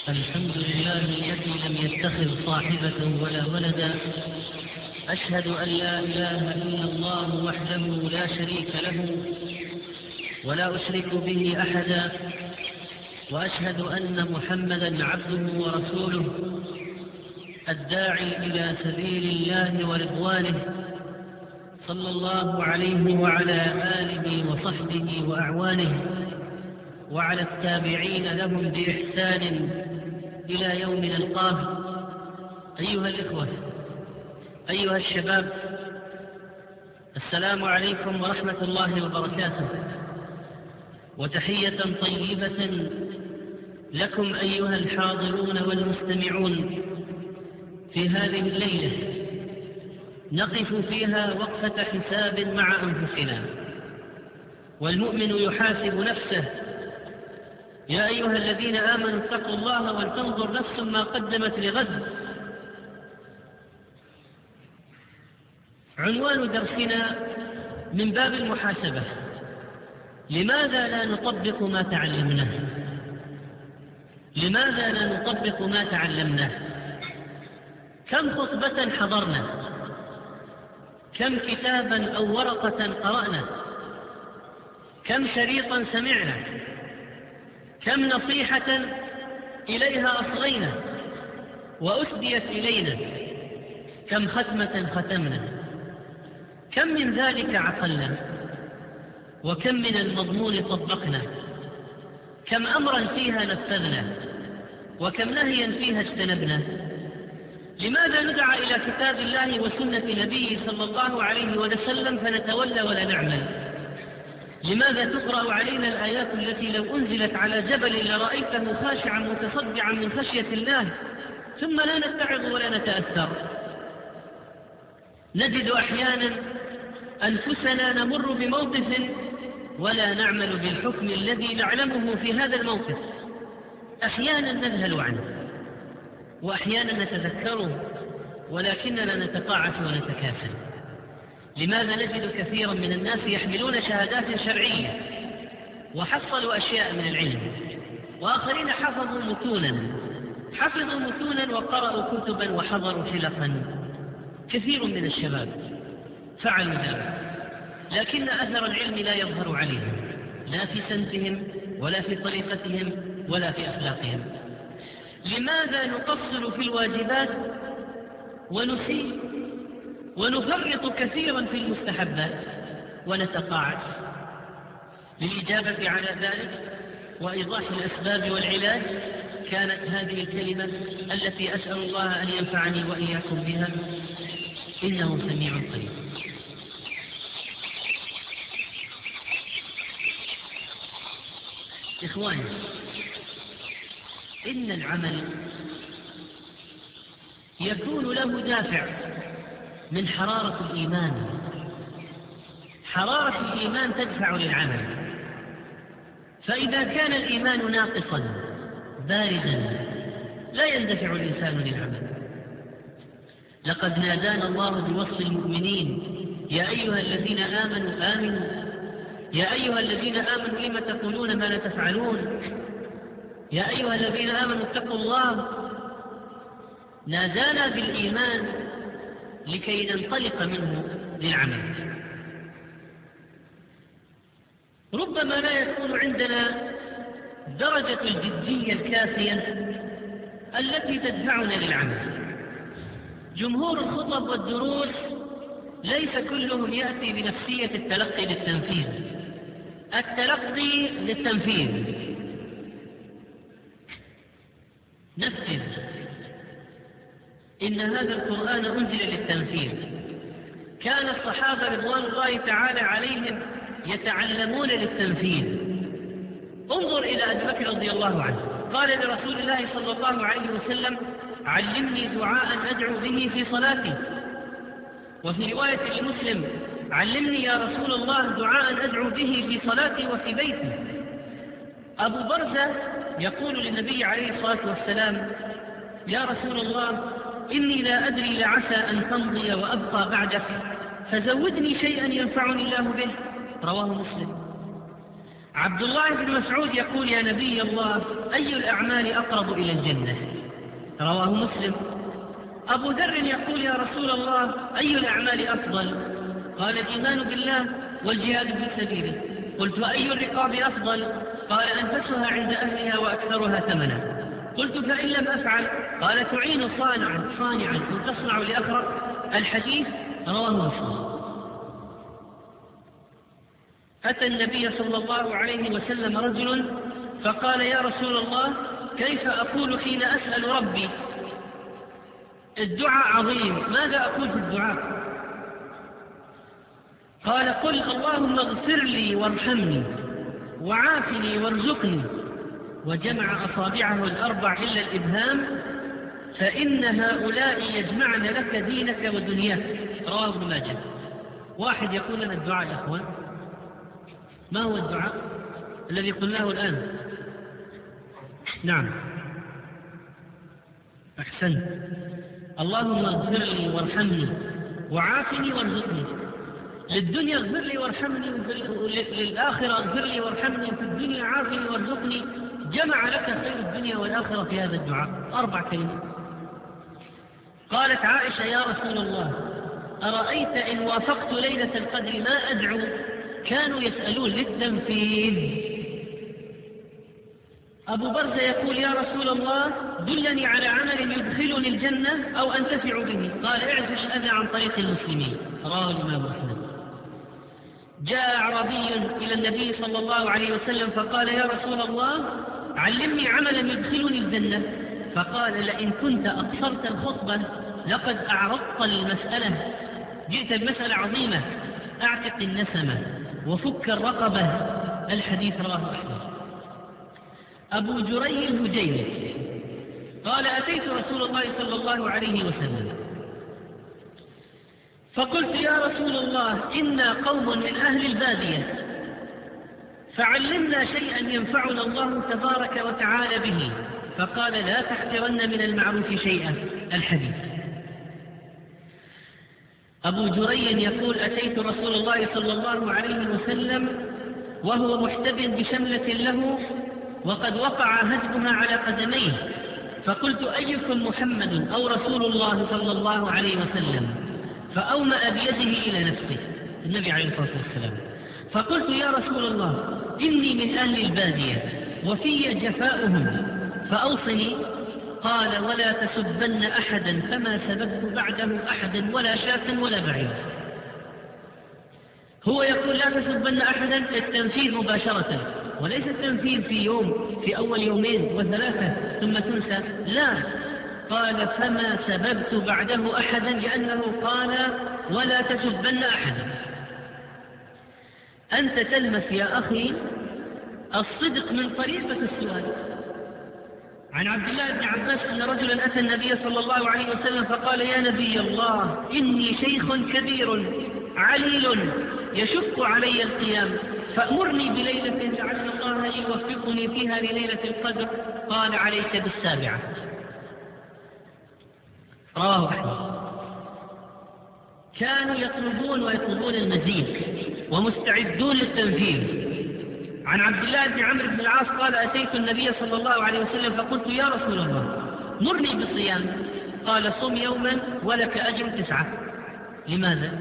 الحمد لله الذي لم يتخذ صاحبة ولا ولدا. أشهد أن لا إله إلا الله وحده لا شريك له ولا أشرك به أحدا، وأشهد أن محمدا عبده ورسوله الداعي إلى سبيل الله ورضوانه، صلى الله عليه وعلى آله وصحبه وأعوانه وعلى التابعين لهم بإحسان إلى يوم نلقاه. أيها الإخوة، أيها الشباب، السلام عليكم ورحمة الله وبركاته، وتحية طيبة لكم أيها الحاضرون والمستمعون في هذه الليلة نقف فيها وقفة حساب مع أنفسنا، والمؤمن يحاسب نفسه. يا أيها الذين آمنوا اتقوا الله ولتنظر نفس ما قدمت لغد. عنوان درسنا من باب المحاسبة: لماذا لا نطبق ما تعلمناه؟ لماذا لا نطبق ما تعلمناه؟ كم خطبة حضرنا؟ كم كتابا أو ورقة قرأنا؟ كم شريطا سمعنا؟ كم نصيحة إليها أصغينا وأسديت إلينا؟ كم ختمة ختمنا؟ كم من ذلك عقلنا؟ وكم من المضمون طبقنا؟ كم أمرا فيها نفذنا؟ وكم نهيا فيها اجتنبنا؟ لماذا ندعى إلى كتاب الله وسنة نبيه صلى الله عليه وسلم فنتولى ولا نعمل؟ لماذا تقرأ علينا الآيات التي لو أنزلت على جبل لرأيته خاشعا متصدعا من خشية الله ثم لا نتعظ ولا نتأثر؟ نجد أحيانا أنفسنا نمر بموقف ولا نعمل بالحكم الذي نعلمه في هذا الموقف. أحيانا نذهل عنه، وأحيانا نتذكره، ولكننا نتقاعس ونتكاسل. لماذا نجد كثيرا من الناس يحملون شهادات شرعية وحصلوا أشياء من العلم، وآخرين حفظوا متونا وقرأوا كتبا وحضروا حلقا؟ كثير من الشباب فعلوا ذلك، لكن أثر العلم لا يظهر عليهم، لا في سمتهم ولا في طريقتهم ولا في أخلاقهم. لماذا نقصر في الواجبات ونسيء ونفرط كثيرا في المستحبات ونتقاعس؟ للإجابة على ذلك وإيضاح الأسباب والعلاج كانت هذه الكلمة التي أسأل الله أن ينفعني وإياكم بها: إنه سميع قريب. إخواني، إن العمل يكون له دافع من حرارة الإيمان. حرارة الإيمان تدفع للعمل، فإذا كان الإيمان ناقصا باردا لا يندفع الإنسان للعمل. لقد نادانا الله بوصف المؤمنين: يا أيها الذين آمنوا آمنوا، يا أيها الذين آمنوا لم تقولون ما لا تفعلون، يا أيها الذين آمنوا اتقوا الله. نادانا بالإيمان لكي ننطلق منه للعمل. ربما لا يكون عندنا درجة الجدية الكافية التي تدفعنا للعمل. جمهور الخطب والدروس ليس كلهم يأتي بنفسية التلقي للتنفيذ. التلقي للتنفيذ، نفذ. إن هذا القرآن أنزل للتنفيذ. كان الصحابة رضوان الله تعالى عليهم يتعلمون للتنفيذ. انظر إلى أبي بكر رضي الله عنه، قال لرسول الله صلى الله عليه وسلم: علمني دعاء أدعو به في صلاتي. وفي رواية لمسلم: علمني يا رسول الله دعاء أدعو به في صلاتي وفي بيتي. أبو برزة يقول للنبي عليه الصلاة والسلام: يا رسول الله، إني لا أدري لعسى أن تمضي وأبقى بعدك، فزودني شيئا ينفعني الله به. رواه مسلم. عبد الله بن مسعود يقول: يا نبي الله، أي الأعمال أقرب إلى الجنة؟ رواه مسلم. أبو ذر يقول: يا رسول الله، أي الأعمال أفضل؟ قال: الإيمان بالله والجهاد في سبيله. قلت: وأي الرقاب أفضل؟ قال: أنفسها عند أهلها وأكثرها ثمنا. قلت: فإن لم أفعل؟ قال: تعين صانعا تصنع لأخرق. الحديث رواه مسلم. أتى النبي صلى الله عليه وسلم رجل فقال: يا رسول الله، كيف أقول حين أسأل ربي؟ الدعاء عظيم، ماذا أقول في الدعاء؟ قال: قل اللهم اغفر لي وارحمني وعافني وارزقني، وجمع أصابعه الأربع إلا الإبهام، فإن هؤلاء يجمعن لك دينك ودنياك. رواه ابن ماجه. واحد يقول لنا الدعاء يا أخوان. ما هو الدعاء الذي قلناه الآن؟ نعم، أحسنت. اللهم اغفر لي وارحمني وعافني وارزقني. للدنيا اغفر لي وارحمني، للآخرة اغفر لي وارحمني، في الدنيا عافني وارزقني. جمع لك خير الدنيا والآخرة في هذا الدعاء، 4 كلمات. قالت عائشة: يا رسول الله، أرأيت إن وافقت ليلة القدر ما أدعو؟ كانوا يسألون للتنفيذ. أبو برزة يقول: يا رسول الله، دلني على عمل يدخلني الجنة أو أنتفع به. قال: اعزل الأذى عن طريق المسلمين. رواه الإمام أحمد. جاء أعرابي إلى النبي صلى الله عليه وسلم فقال: يا رسول الله، علمني عملا يدخلني الجنة. فقال: لئن كنت أقصرت الخطبة لقد أعرضت المسألة، جئت بمسألة عظيمة، أعتق النسمة وفك الرقبة. الحديث رواه أحمد. أبو جريح الهجيمي قال: أتيت رسول الله صلى الله عليه وسلم فقلت: يا رسول الله، إنا قوم من أهل البادية، فعلمنا شيئا ينفعنا الله تبارك وتعالى به. فقال: لا تحقرن من المعروف شيئا. الحديث. أبو جريح يقول: أتيت رسول الله صلى الله عليه وسلم وهو محتب بشملة له وقد وقع هدبها على قدميه، فقلت: أيكم محمد أو رسول الله صلى الله عليه وسلم؟ فأومأ بيده إلى نفسه، النبي عليه الصلاة والسلام. فقلت: يا رسول الله، إني من أهل البادية وفي جفاؤهم، فأوصني. قال: ولا تسبن أحدا، فما سببت بعده أحدا ولا شاة ولا بعير. هو يقول: لا تسبن أحدا، التنفيذ مباشرة، وليس التنفيذ في يوم، في أول 2 و3 ثم تنسى، لا. قال: فما سببت بعده أحدا، لأنه قال: ولا تسبن أحدا. أنت تلمس يا أخي الصدق من طريقة السؤال. عن عبد الله بن عباس أن رجلا أتى النبي صلى الله عليه وسلم فقال: يا نبي الله، إني شيخ كبير عليل يشق علي القيام، فأمرني بليلة لعل الله يوفقني فيها لليلة القدر. قال: عليك بالسابعة. رواه أحمد. كانوا يطلبون المزيد ومستعدون للتنفيذ. عن عبد الله بن عمرو بن العاص قال: أتيت النبي صلى الله عليه وسلم فقلت: يا رسول الله، مرني بالصيام. قال: صم يوما ولك أجر 9. لماذا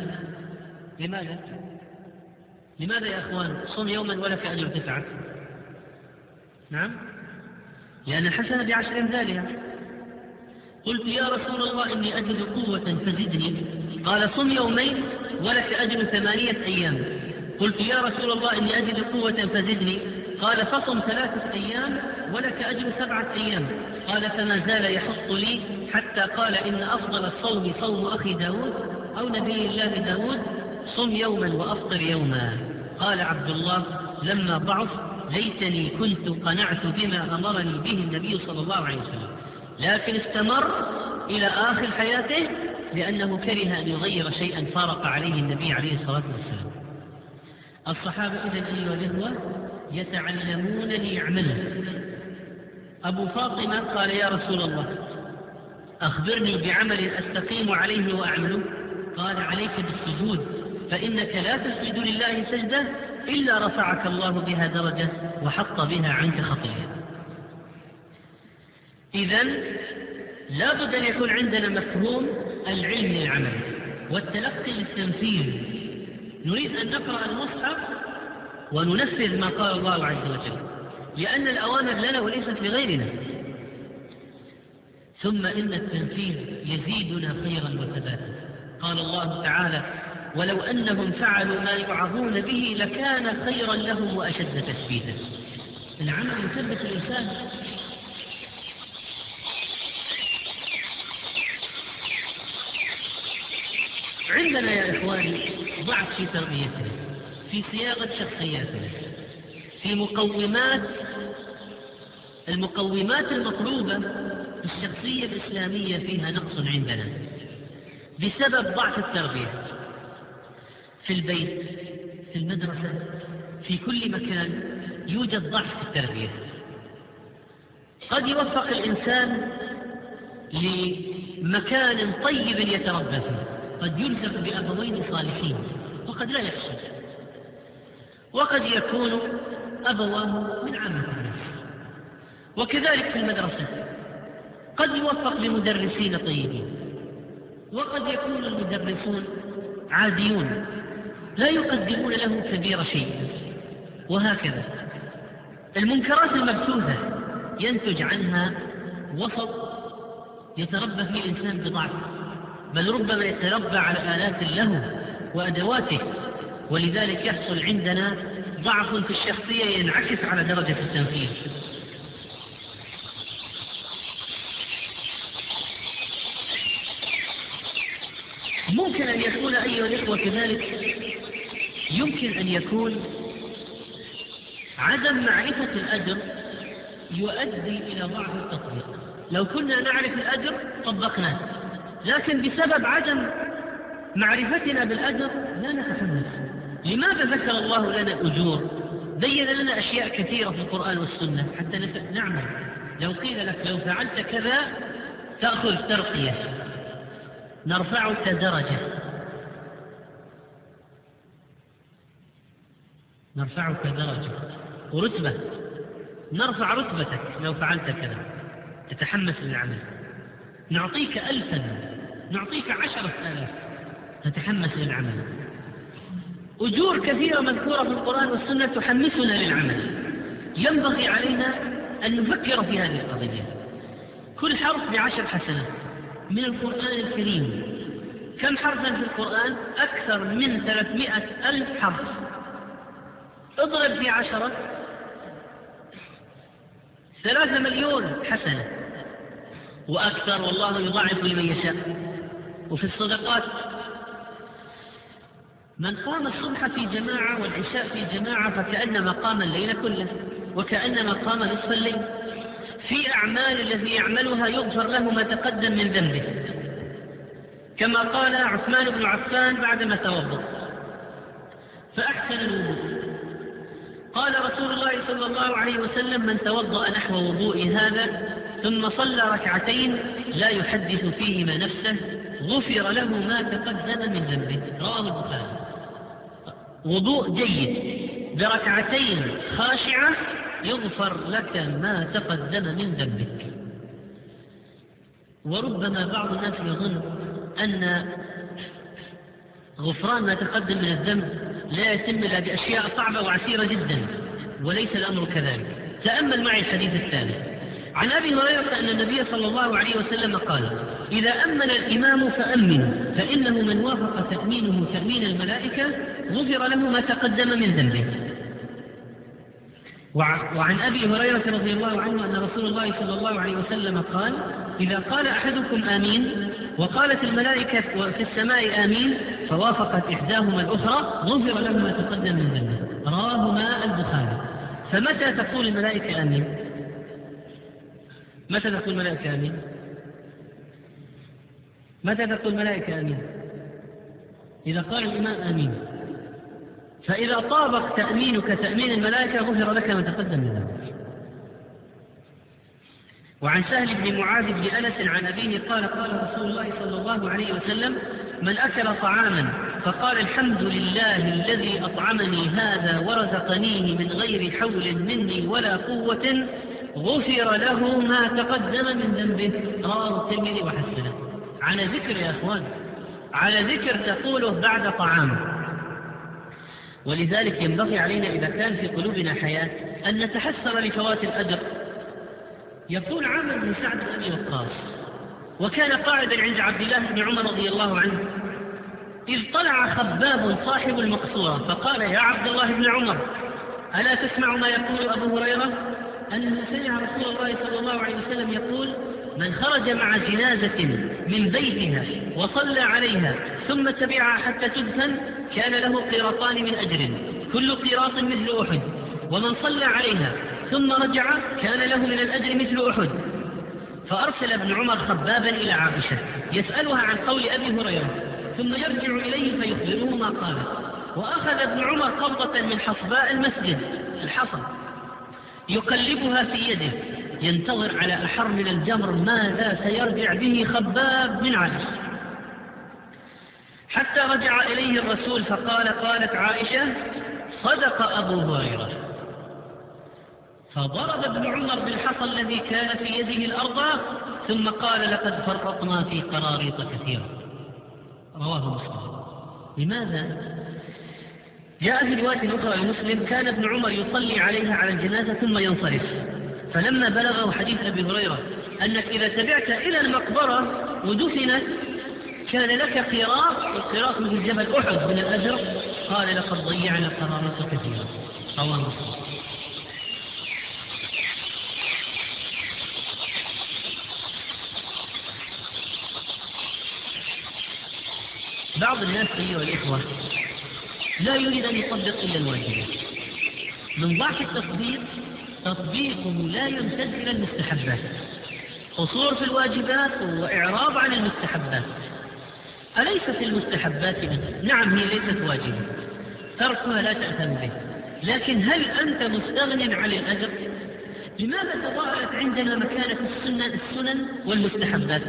يا أخوان صم يوما ولك أجر 9؟ نعم، لأن الحسنة ب10 أمثالها. قلت: يا رسول الله، إني أجد قوة فزدني. قال: صم يومين ولك أجر 8 أيام. قلت: يا رسول الله، إني أجد قوة فزدني. قال: فصم 3 أيام ولك أجر 7 أيام. قال: فما زال يحط لي حتى قال: إن أفضل الصوم صوم أخي داود أو نبي الله داود، صم يوما وأفطر يوما. قال عبد الله: لما ضعف ليتني كنت قنعت بما أمرني به النبي صلى الله عليه وسلم، لكن استمر إلى آخر حياته لأنه كره أن يغير شيئا فارق عليه النبي عليه الصلاة والسلام. الصحابة إذن أيها الإخوة يتعلمون ليعملوا. أبو فاطمة قال: يا رسول الله، أخبرني بعمل أستقيم عليه وأعمله. قال: عليك بالسجود، فإنك لا تسجد لله سجدة إلا رفعك الله بها درجة وحط بها عنك خطيئة. إذن لا بد أن يكون عندنا مفهوم العلم للعمل والتلقي للتنفيذ. نريد أن نقرأ المصحف وننفذ ما قال الله عز وجل، لأن الأوامر لنا وليست لغيرنا. ثم إن التنفيذ يزيدنا خيرا وثباتا. قال الله تعالى: ولو أنهم فعلوا ما يوعظون به لكان خيرا لهم وأشد تثبيتا. العمل يثبت الإنسان. عندنا يا إخواني ضعف في تربيتنا، في صياغة شخصياتنا، في المقومات المطلوبة الشخصية الإسلامية فيها نقص عندنا بسبب ضعف التربية. في البيت، في المدرسة، في كل مكان يوجد ضعف في التربية. قد يوفق الإنسان لمكان طيب يتربى فيه، قد يلزق بأبوين صالحين وقد لا يحصل، وقد يكون أبواه من عامة الناس. وكذلك في المدرسة قد يوفق بمدرسين طيبين، وقد يكون المدرسون عاديون لا يقدمون له كبير شيء. وهكذا المنكرات المبثوثة ينتج عنها وسط يتربى فيه الإنسان بضعف، بل ربما يتربى على آلات اللهو وأدواته، ولذلك يحصل عندنا ضعف في الشخصية ينعكس على درجة التنفيذ. ممكن أن يكون أيها الإخوة كذلك يمكن أن يكون عدم معرفة الأجر يؤدي إلى ضعف التطبيق. لو كنا نعرف الأجر طبقناه، لكن بسبب عدم معرفتنا بالأجر لا نتحمس. لماذا ذكر الله لنا الأجور؟ بين لنا أشياء كثيرة في القرآن والسنة حتى نعمل. لو قيل لك لو فعلت كذا تأخذ ترقية، نرفعك درجة، نرفعك درجة ورتبة، نرفع رتبتك لو فعلت كذا، تتحمس للعمل. نعطيك 1000، نعطيك 10,000، تتحمس للعمل. أجور كثيرة مذكورة في القرآن والسنة تحمسنا للعمل. ينبغي علينا أن نفكر في هذه القضية. كل حرف ب10 حسنات من القرآن الكريم. كم حرفا في القرآن؟ أكثر من 300,000 حرف. اضرب في 10، 3 مليون حسنة وأكثر، والله يضاعف لمن يشاء. وفي الصدقات من قام الصبح في جماعة والعشاء في جماعة فكأنما قام الليل كله وكأنما قام نصف الليل. في أعمال الذي يعملها يغفر له ما تقدم من ذنبه، كما قال عثمان بن عفان بعدما توضأ فأحسن الوضوء، قال رسول الله صلى الله عليه وسلم: من توضأ نحو وضوء هذا ثم صلى ركعتين لا يحدث فيهما نفسه غفر له ما تقدم من ذنبه. رواه البخاري. وضوء جيد بركعتين خاشعة يغفر لك ما تقدم من ذنبك. وربما بعض الناس يظن أن غفران ما تقدم من الذنب لا يتم إلا بأشياء صعبة وعسيرة جدا، وليس الأمر كذلك. تأمل معي الحديث التالي عن أبي هريرة أن النبي صلى الله عليه وسلم قال: إذا أمن الإمام فأمنوا، فإنه من وافق تأمينه تأمين الملائكة غفر له ما تقدم من ذنبه. وعن أبي هريرة رضي الله عنه أن رسول الله صلى الله عليه وسلم قال: إذا قال أحدكم آمين وقالت الملائكة في السماء آمين فوافقت إحداهما الأخرى غفر له ما تقدم من ذنبه. رواهما البخاري. فمتى تقول الملائكة آمين؟ متى تقول الملائكة آمين؟ متى تقول الملائكة آمين؟ إذا قال الإمام آمين. فإذا طابق تأمينك تأمين الملائكة غفر لك ما تقدم من ذنبك. وعن سهل بن معاذ بن أنس عن أبيه قال: قال رسول الله صلى الله عليه وسلم: من أكل طعاما فقال الحمد لله الذي أطعمني هذا ورزقنيه من غير حول مني ولا قوة غفر له ما تقدم من ذنبه. رواه الترمذي وحسنه. على ذكر يا أخوان، على ذكر تقوله بعد طعام. ولذلك ينبغي علينا إذا كان في قلوبنا حياة أن نتحسر لفوات الأجر. يقول عامر بن سعد بن أبي وقاص وكان قاعدا عند عبد الله بن عمر رضي الله عنه، إذ طلع خباب صاحب المقصورة فقال يا عبد الله بن عمر ألا تسمع ما يقول أبو هريرة أنه سمع رسول الله صلى الله عليه وسلم يقول من خرج مع جنازة من بيتها وصلى عليها ثم تبعها حتى تدفن كان له قيراطان من أجر كل قيراط مثل أحد، ومن صلى عليها ثم رجع كان له من الأجر مثل أحد. فأرسل ابن عمر خبابا إلى عائشة يسألها عن قول أبي هريرة ثم يرجع إليه فيخبره ما قاله. وأخذ ابن عمر قبضة من حصباء المسجد الحصى يقلبها في يده ينتظر على أحر من الجمر ماذا سيرجع به خباب من عائشة، حتى رجع إليه الرسول فقال قالت عائشة صدق أبو هريرة. فضرب ابن عمر بالحصى الذي كان في يده الأرض ثم قال لقد فرطنا في قراريط كثيرة. رواه مسلم. لماذا؟ جاء في رواية أخرى لمسلم كان ابن عمر يصلي عليها على الجنازة ثم ينصرف، فلما بلغه حديث أبي هريرة أنك إذا تبعت إلى المقبرة ودفنت كان لك قيراط، القيراط مثل جبل أحد من الأجر، قال لقد ضيعنا قراريط كثيرة. رواه مسلم. بعض الناس أيها الإخوة لا يريد أن يطبق إلا الواجبات. من ضعف التطبيق تطبيقه لا يمتد إلى المستحبات، قصور في الواجبات وإعراض عن المستحبات. أليست المستحبات نعم هي ليست واجبة تركها لا تأثم به، لكن هل أنت مستغن عن الأجر؟ لماذا تضاءلت عندنا مكانة السنن والمستحبات؟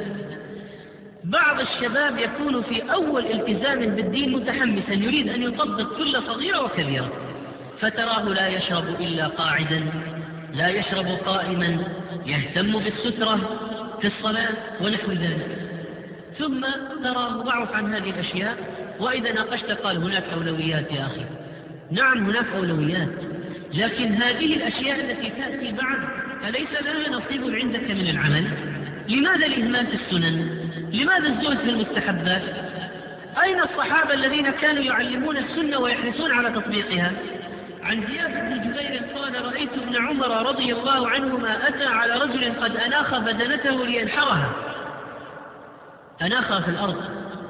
بعض الشباب يكون في أول التزام بالدين متحمسا يريد أن يطبق كل صغيرة وكبيرة، فتراه لا يشرب إلا قاعدا، لا يشرب قائما، يهتم بالسترة في الصلاة ونحو ذلك، ثم تراه ضعف عن هذه الأشياء. وإذا ناقشت قال هناك أولويات يا أخي. نعم هناك أولويات، لكن هذه الأشياء التي تأتي بعد أليس لها نصيب عندك من العمل؟ لماذا الإهمال في السنن؟ لماذا الزهد في المستحبات؟ أين الصحابة الذين كانوا يعلمون السنة ويحرصون على تطبيقها؟ عن زياد بن جبير قال رأيت ابن عمر رضي الله عنهما أتى على رجل قد أناخ بدنته لينحرها، أناخها في الأرض.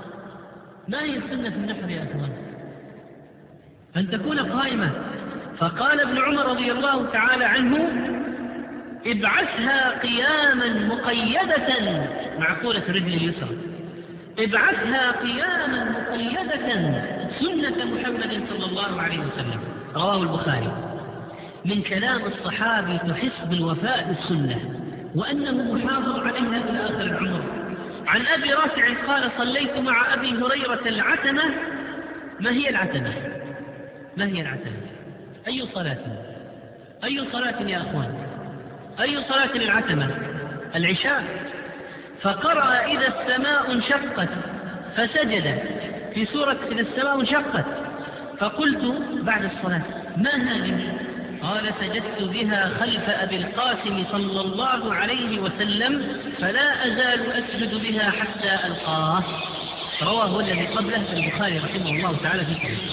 ما هي السنة في النحر يا أخوان؟ أن تكون قائمة. فقال ابن عمر رضي الله تعالى عنه ابعثها قياما مقيدة، معقولة الرجل اليسرى، ابعثها قياما مقيدة سنة محمد صلى الله عليه وسلم. رواه البخاري. من كلام الصحابي تحس بالوفاء بالسنة وأنه محافظ عليها إلى آخر العمر. عن أبي رافع قال صليت مع أبي هريرة العتمة. ما هي العتمة؟ ما هي العتمة؟ أي صلاة؟ أي صلاة يا أخوان؟ أي صلاة العتمة؟ العشاء. فقرأ إذا السماء انشقت فسجد في سورة إذا السماء انشقت، فقلت بعد الصلاة ما هذه؟ قال سجدت بها خلف أبي القاسم صلى الله عليه وسلم فلا أزال أسجد بها حتى ألقاه. رواه الذي قبله البخاري رحمه الله تعالى في كتابه.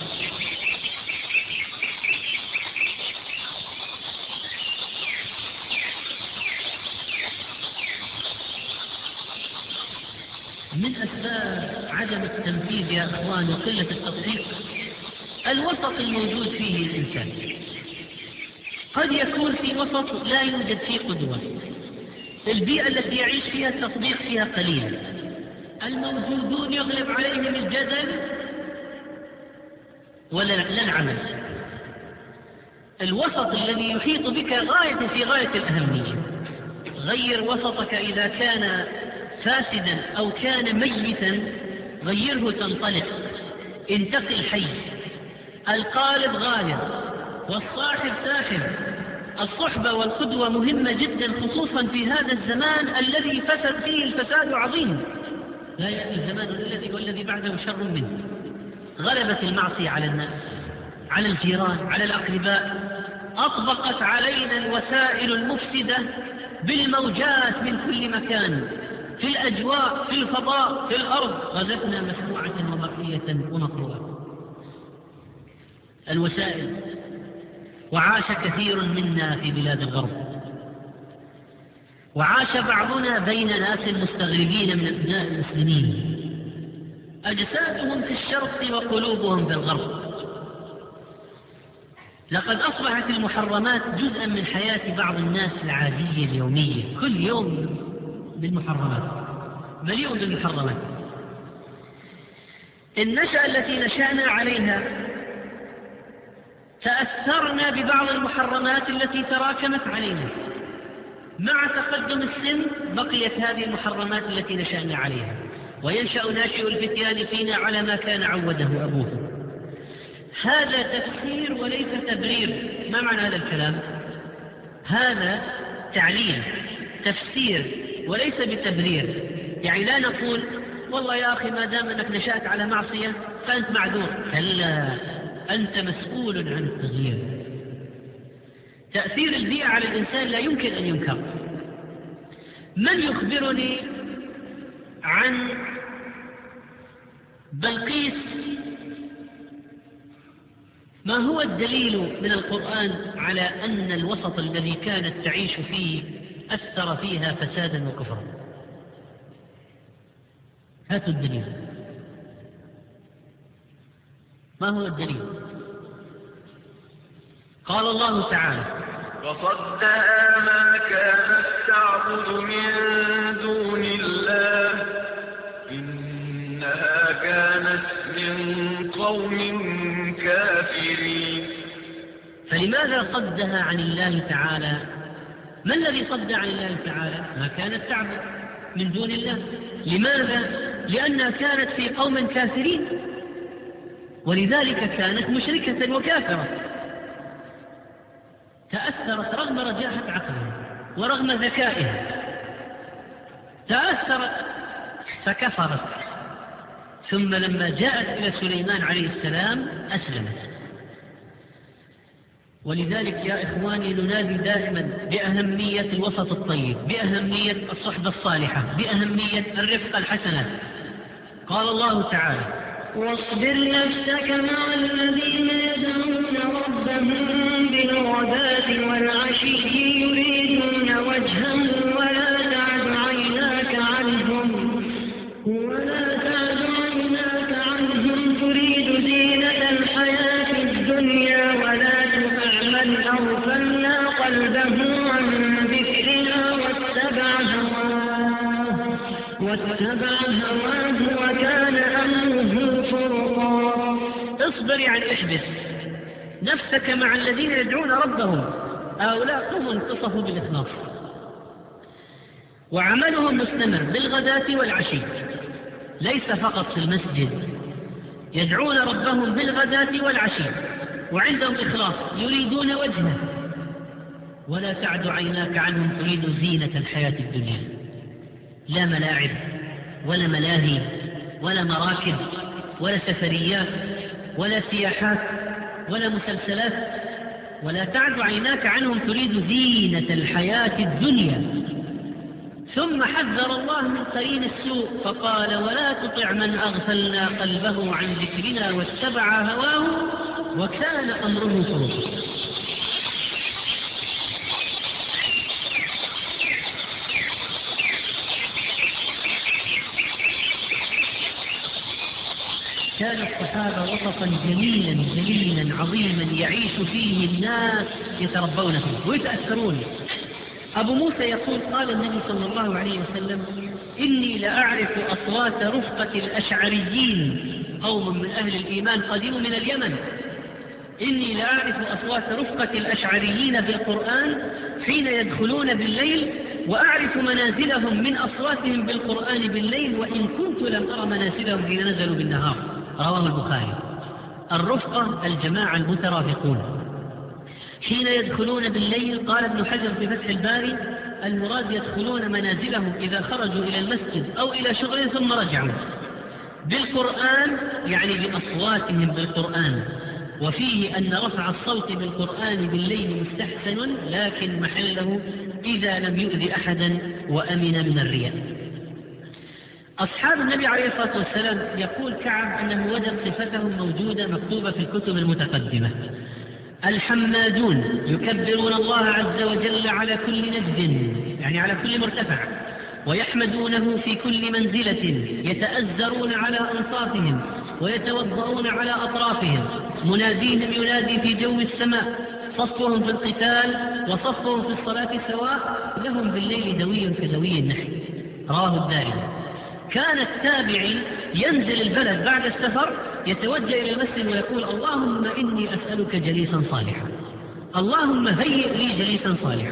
من أسباب عدم التنفيذ يا أخوان وقلة التطبيق الوسط الموجود فيه الإنسان. قد يكون في وسط لا يوجد فيه قدوة، البيئة التي يعيش فيها التطبيق فيها قليل، الموجودون يغلب عليهم الجدل ولا العمل. الوسط الذي يحيط بك في غاية الأهمية. غير وسطك إذا كان فاسدا أو كان ميتا، غيره تنطلق، انتقل حي. القالب غالب والصاحب ساحب. الصحبة والقدوة مهمة جدا، خصوصا في هذا الزمان الذي فسد فيه الفساد عظيم. لا يأتي الزمان الذي والذي بعده شر منه. غلبت المعصية على الناس، على الجيران، على الأقرباء. أطبقت علينا الوسائل المفسدة بالموجات من كل مكان، في الأجواء، في الفضاء، في الأرض. غزتنا مسموعة ومرئية ومقروءة الوسائل. وعاش كثير منا في بلاد الغرب، وعاش بعضنا بين ناس مستغربين من أبناء المسلمين، أجسادهم في الشرق وقلوبهم في الغرب. لقد أصبحت المحرمات جزءا من حياة بعض الناس العادية اليومية، كل يوم بالمحرمات، مليء بالمحرمات. النشأة التي نشأنا عليها تأثرنا ببعض المحرمات التي تراكمت علينا. مع تقدم السن بقيت هذه المحرمات التي نشأنا عليها، وينشأ ناشئ الفتيان فينا على ما كان عوده أبوه. هذا تفسير وليس تبرير. ما معنى هذا الكلام؟ هذا تعليل، تفسير وليس بتبرير. يعني لا نقول والله يا أخي ما دام أنك نشأت على معصية فأنت معذور. كلا، أنت مسؤول عن التغيير. تأثير البيئة على الإنسان لا يمكن أن ينكر. من يخبرني عن بلقيس؟ ما هو الدليل من القرآن على أن الوسط الذي كانت تعيش فيه أثر فيها فسادا وكفرا؟ هاتوا الدليل. ما هو الدليل؟ قال الله تعالى: وصدها ما كانت تعبد من دون الله إنها كانت من قوم كافرين. فلماذا صدها عن الله تعالى؟ ما الذي صد عن الله تعالى؟ ما كانت تعبد من دون الله. لماذا؟ لأنها كانت في قوم كافرين، ولذلك كانت مشركة وكافرة. تأثرت رغم رجاحة عقلها ورغم ذكائها، تأثرت فكفرت. ثم لما جاءت إلى سليمان عليه السلام أسلمت. ولذلك يا إخواني ننادي دائما بأهمية الوسط الطيب، بأهمية الصحبة الصالحة، بأهمية الرفقة الحسنة. قال الله تعالى: واصبر نفسك مع الذين يدعون ربهم بالغداة والعشي يريدون وجهه ولا تعد عيناك عنهم تريد زينة الحياة الدنيا ولا تطع من أغفلنا قلبه عن ذكرنا واتبع هواه وكان أمره فرطا. اصبر يعني احبس نفسك مع الذين يدعون ربهم. هؤلاء قوم اتصفوا بالإخلاص وعملهم مستمر بالغداة والعشي، ليس فقط في المسجد، يدعون ربهم بالغداة والعشي وعندهم إخلاص، يريدون وجهه. ولا تعد عيناك عنهم تريد زينة الحياة الدنيا. لا ملاعب ولا ملاهي ولا مراكب ولا سفريات ولا سياحات ولا مسلسلات. ولا تعد عيناك عنهم تريد زينة الحياة الدنيا. ثم حذر الله من قرين السوء فقال: ولا تطع من أغفلنا قلبه عن ذكرنا واتبع هواه وكان أمره فرطا. كان الصحابة وسطا جليلا عظيما يعيش فيه الناس يتربون فيه ويتأثرون. أبو موسى يقول: قال النبي صلى الله عليه وسلم: إني لأعرف أصوات رفقة الأشعريين، قوم من أهل الإيمان قديموا من اليمن. إني لأعرف أصوات رفقة الأشعريين بالقرآن حين يدخلون بالليل وأعرف منازلهم من أصواتهم بالقرآن بالليل وإن كنت لم أرى منازلهم حين نزلوا بالنهار. رواه البخاري. الرفقة الجماعة المترافقون حين يدخلون بالليل. قال ابن حجر في فتح الباري المراد يدخلون منازلهم إذا خرجوا إلى المسجد أو إلى شغل ثم رجعوا بالقرآن، يعني بأصواتهم بالقرآن. وفيه أن رفع الصوت بالقرآن بالليل مستحسن، لكن محله إذا لم يؤذي أحدا وأمن من الرياء. أصحاب النبي عليه الصلاة والسلام يقول كعب أنه وجد صفتهم موجودة مكتوبة في الكتب المتقدمة: الحمادون يكبرون الله عز وجل على كل نجد، يعني على كل مرتفع، ويحمدونه في كل منزلة، يتأزرون على أنصافهم ويتوضؤون على أطرافهم، مناديهم ينادي في جو السماء، صفهم في القتال وصفهم في الصلاة سواء، لهم بالليل دوي كدوي النحل. رواه الدارمي. كان التابعي ينزل البلد بعد السفر يتوجه إلى المسجد ويقول: اللهم إني أسألك جليسا صالحا، اللهم هيئ لي جليسا صالحا.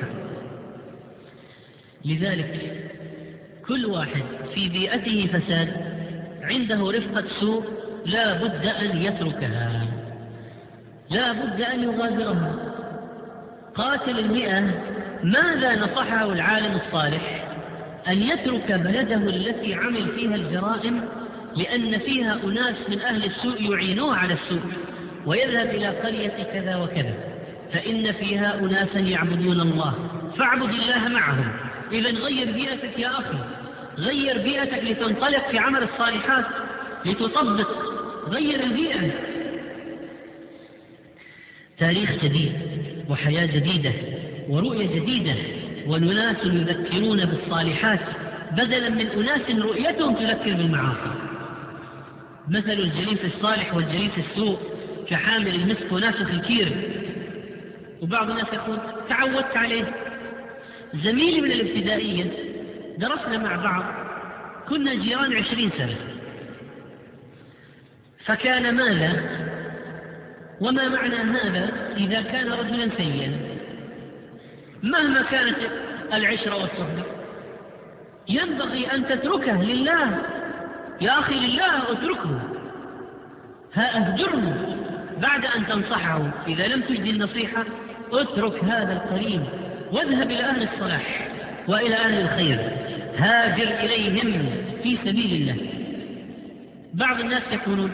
لذلك كل واحد في بيئته فساد عنده رفقة سوء لا بد أن يتركها، لا بد أن يغادرها. قاتل 100 ماذا نصحه العالم الصالح؟ أن يترك بلده التي عمل فيها الجرائم، لأن فيها أناس من أهل السوء يعينوه على السوء، ويذهب إلى قرية كذا وكذا فإن فيها أناسا يعبدون الله فاعبد الله معهم. إذا غير بيئتك يا أخي، غير بيئتك لتنطلق في عمل الصالحات، لتطبق، غير البيئة. تاريخ جديد وحياة جديدة ورؤية جديدة، وناس يذكرون بالصالحات بدلا من أناس رؤيتهم تذكر بالمعاصي. مثل الجليس الصالح والجليس السوء كحامل المسك وناسخ الكير. وبعض الناس يقول تعودت عليه. زميلي من الابتدائية درسنا مع بعض، كنا جيران 20 سنة، فكان ماذا؟ وما معنى هذا إذا كان رجلا سيئا؟ مهما كانت العشرة والصحبة ينبغي أن تتركه لله يا أخي، لله اتركه، أهجره بعد أن تنصحه. إذا لم تجدي النصيحة اترك هذا القريب واذهب إلى أهل الصلاح وإلى أهل الخير، هاجر إليهم في سبيل الله. بعض الناس يقولون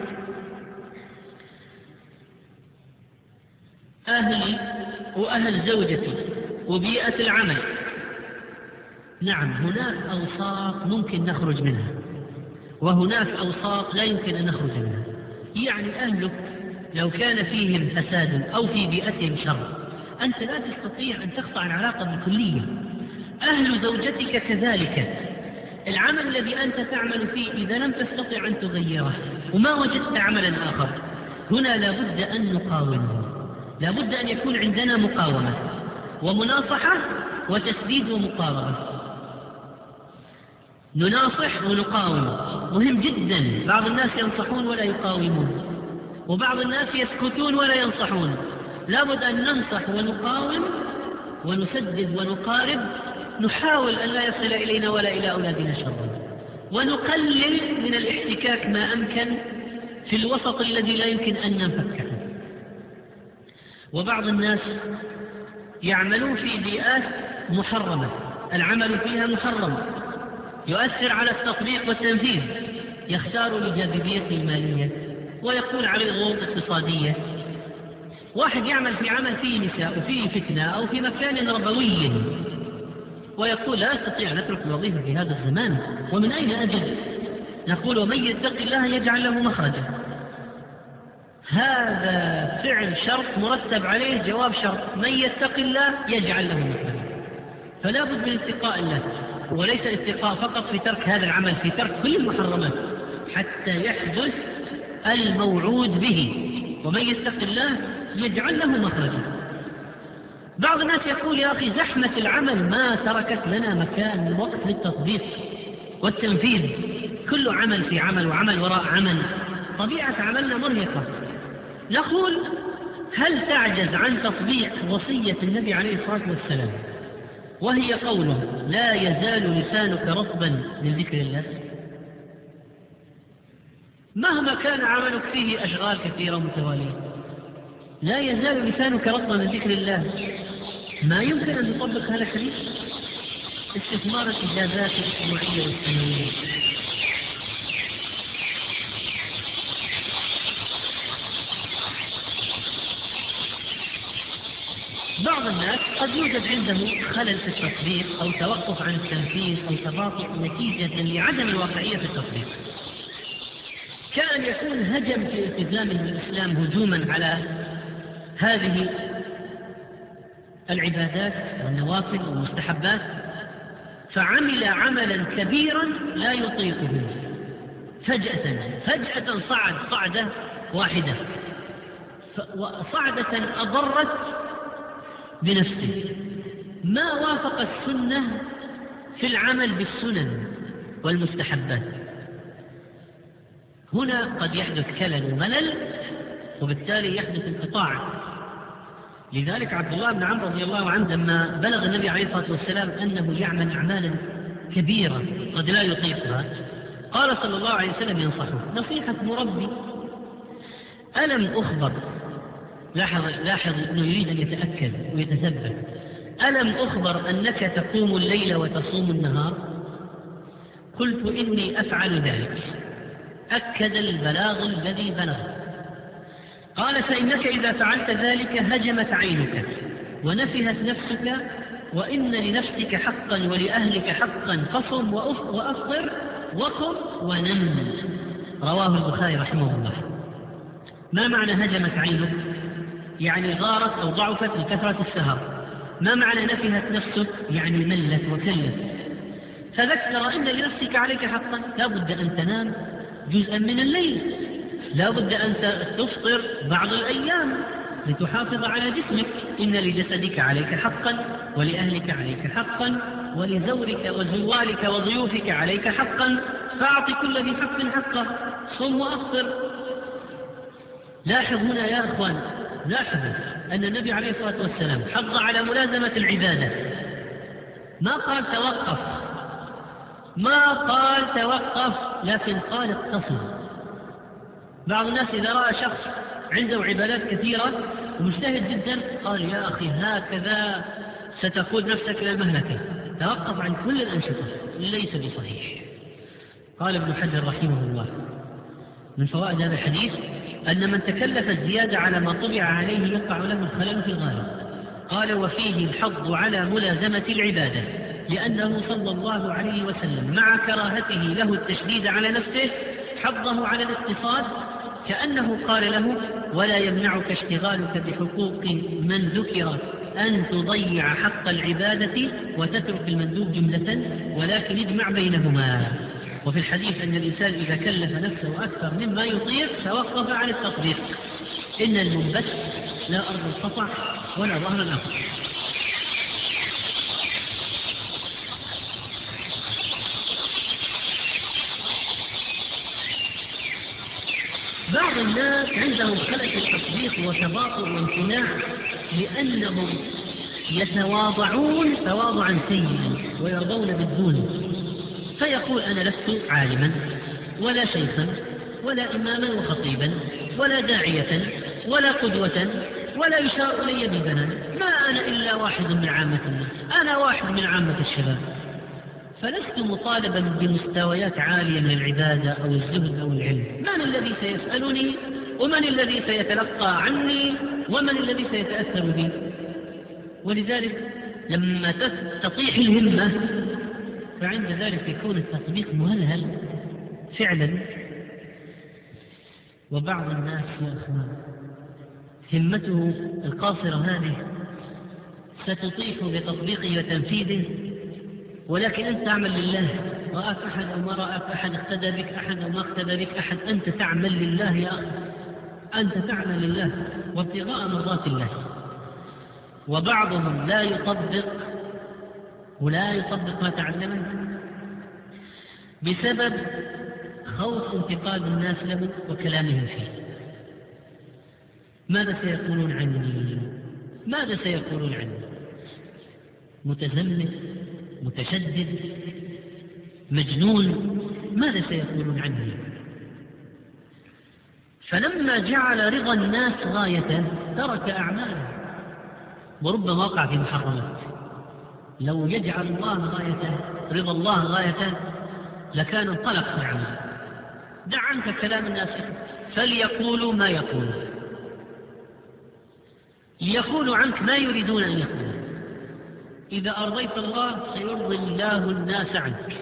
أهلي وأهل زوجتي وبيئة العمل. نعم، هناك أوساط ممكن نخرج منها، وهناك أوساط لا يمكن أن نخرج منها. يعني أهلك لو كان فيهم فساد أو في بيئتهم شر أنت لا تستطيع أن تقطع العلاقة بالكلية. أهل زوجتك كذلك. العمل الذي أنت تعمل فيه إذا لم تستطع أن تغيره وما وجدت عملا آخر، هنا لابد أن نقاومه، لابد أن يكون عندنا مقاومة ومناصحة وتسديد ومقاربة. نناصح ونقاوم، مهم جدا. بعض الناس ينصحون ولا يقاومون، وبعض الناس يسكتون ولا ينصحون. لابد أن ننصح ونقاوم ونسدد ونقارب، نحاول أن لا يصل إلينا ولا إلى أولادنا شر، ونقلل من الاحتكاك ما أمكن في الوسط الذي لا يمكن أن ننفكه. وبعض الناس يعملون في بيئات محرمة، العمل فيها محرم، يؤثر على التطبيق والتنفيذ، يختار الجاذبية المالية ويقول عليه ضغوط اقتصادية. واحد يعمل في عمل فيه نساء وفيه فتنة أو في مكان ربوي ويقول لا أستطيع أن أترك الوظيفة في هذا الزمان، ومن أين أجد؟ نقول ومن يتق الله يجعل له مخرجا. هذا فعل شرط مرتب عليه جواب شرط، من يتق الله يجعل له مخرجا. فلا بد من اتقاء الله، وليس اتقاء فقط في ترك هذا العمل، في ترك كل المحرمات حتى يحدث الموعود به. ومن يتق الله يجعل له مخرجا. بعض الناس يقول يا أخي زحمة العمل ما تركت لنا مكان وقت للتطبيق والتنفيذ، كل عمل في عمل وعمل وراء عمل، طبيعة عملنا مرهقة. نقول هل تعجز عن تطبيق وصية النبي عليه الصلاة والسلام وهي قوله لا يزال لسانك رطبا من ذكر الله. مهما كان عملك فيه أشغال كثيرة متوالية لا يزال لسانك رطبا من ذكر الله. ما يمكن أن تطبق هذا الحديث؟ استثمار الإجازات الأسبوعية والسنوية. بعض الناس قد يوجد عنده خلل في التطبيق أو توقف عن التنفيذ أو تباطؤ نتيجة لعدم الواقعية في التطبيق، كأن يكون هجم في التزامه بالإسلام هجوما على هذه العبادات والنوافل والمستحبات، فعمل عملا كبيرا لا يطيقه، فجأة صعد صعدة واحدة، وصعدة أضرت بنفسه، ما وافق السنة في العمل بالسنن والمستحبات. هنا قد يحدث كلل وملل، وبالتالي يحدث انقطاع. لذلك عبد الله بن عمرو رضي الله عنه لما بلغ النبي عليه الصلاة والسلام أنه يعمل أعمالا كبيرة قد لا يطيقها، قال صلى الله عليه وسلم ينصحه نصيحة مربي: ألم أخبر، لاحظ أنه يريد أن يتأكد ويتثبت، ألم أخبر أنك تقوم الليل وتصوم النهار؟ قلت إني أفعل ذلك. أكد البلاغ الذي بلغ. قال: فإنك إذا فعلت ذلك هجمت عينك ونفهت نفسك، وإن لنفسك حقا ولأهلك حقا، فصم وأفطر وقم ونم. رواه البخاري رحمه الله. ما معنى هجمت عينك؟ يعني غارت أو ضعفت لكثرة السهر. ما معنى نفهت نفسك؟ يعني ملت وكلت. فذكر إن لنفسك عليك حقا، لا بد أن تنام جزءا من الليل، لا بد أن تفطر بعض الأيام لتحافظ على جسمك، إن لجسدك عليك حقا، ولأهلك عليك حقا، ولزورك وزوالك وضيوفك عليك حقا، فأعط كل ذي حق حقه، صم وأفطر. لاحظ هنا يا أخوان، لاحظوا أن النبي عليه الصلاة والسلام حض على ملازمة العبادة، ما قال توقف، لكن قال اتصل. بعض الناس إذا رأى شخص عنده عبادات كثيرة ومجتهد جدا قال: يا أخي هكذا ستقود نفسك إلى المهلكة، توقف عن كل الأنشطة. ليس بصحيح. قال ابن حجر رحمه الله من فوائد هذا الحديث أن من تكلف الزيادة على ما طبع عليه يقع له الخلل في الغالب. قال: وفيه الحض على ملازمة العبادة، لأنه صلى الله عليه وسلم مع كراهته له التشديد على نفسه حضه على الاقتصاد، كأنه قال له: ولا يمنعك اشتغالك بحقوق من ذكر أن تضيع حق العبادة وتترك المندوب جملة، ولكن اجمع بينهما. وفي الحديث أن الإنسان إذا كلف نفسه أكثر مما يطيق توقف عن التطبيق. إن المنبت لا أرض القطع ولا ظهر الأخر. بعض الناس عندهم خلل في التطبيق وتباطؤ وامتناع، لأنهم يتواضعون تواضعا سيئا ويرضون بالدون، فيقول: أنا لست عالما ولا شيخا ولا إماما وخطيبا ولا داعية ولا قدوة ولا يشار إلي بالبنان، ما أنا إلا واحد من عامة الناس، أنا واحد من عامة الشباب، فلست مطالبا بمستويات عالية من العبادة أو الزهد أو العلم. من الذي سيسألني؟ ومن الذي سيتلقى عني؟ ومن الذي سيتأثر بي؟ ولذلك لما تطيح الهمة فعند ذلك يكون التطبيق مهلهل فعلا. وبعض الناس يا أخوان همته القاصرة هذه ستطيح بتطبيقه وتنفيذه، ولكن أنت تعمل لله. رأك أحد أو ما رأك أحد، اقتدى بك أحد أو ما اقتدى بك أحد، أنت تعمل لله يا أخي، أنت تعمل لله وابتغاء مرضات الله. وبعضهم لا يطبق ما تعلمه بسبب خوف انتقاد الناس له وكلامهم فيه. ماذا سيقولون عني؟ متزمت، متشدد، مجنون، ماذا سيقولون عنه؟ فلما جعل رضا الناس غايته ترك أعماله، وربما وقع في محرمات. لو يجعل الله غايته، رضا الله غايته، لكان انطلق في عمله. دع عنك كلام الناس، فليقولوا ما يقولون، ليقولوا عنك ما يريدون أن يقولوا. إذا أرضيت الله سيرضي الله الناس عنك.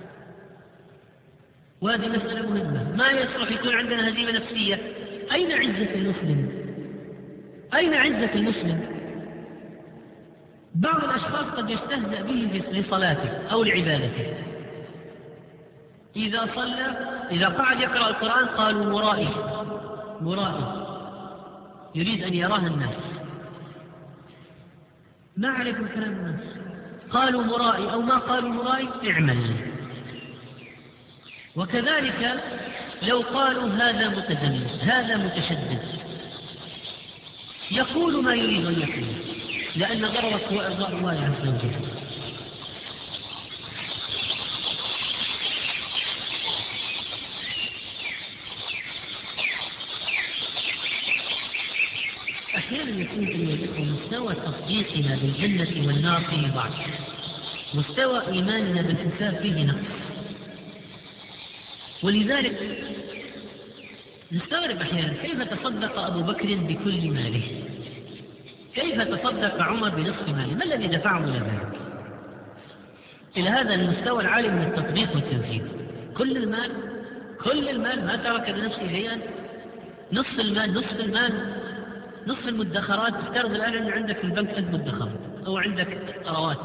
وهذه مسألة مهمة. ما يصلح يكون عندنا هزيمة نفسية. أين عزة المسلم؟ أين عزة المسلم؟ بعض الأشخاص قد يستهزأ به لصلاته أو لعبادته. إذا صلى، إذا قعد يقرأ القرآن قالوا مرائي، مرائي، يريد أن يراه الناس. ما عليكم كلام الناس، قالوا مرائي أو ما قالوا مرائي، اعمل. وكذلك لو قالوا هذا متزمت، هذا متشدد، يقول ما يريد أن يقول، لأن غرضك هو إرضاء الله عز وجل. أحيانا يكون في مستوى تصديقنا بالجنة والنار فيه ضعف، مستوى إيماننا بالحساب فيه نقص، ولذلك نستغرب أحيانا كيف تصدق أبو بكر بكل ماله، كيف تصدق عمر بنصف ماله، ما الذي دفعه إلى ذلك؟ إلى هذا المستوى العالي من التطبيق والتنفيذ. كل المال ما ترك بنفسه شيئا، نصف المال، نصف المدخرات. افترض الآن أن عندك في البنك 1000 مدخرات أو عندك ثروات،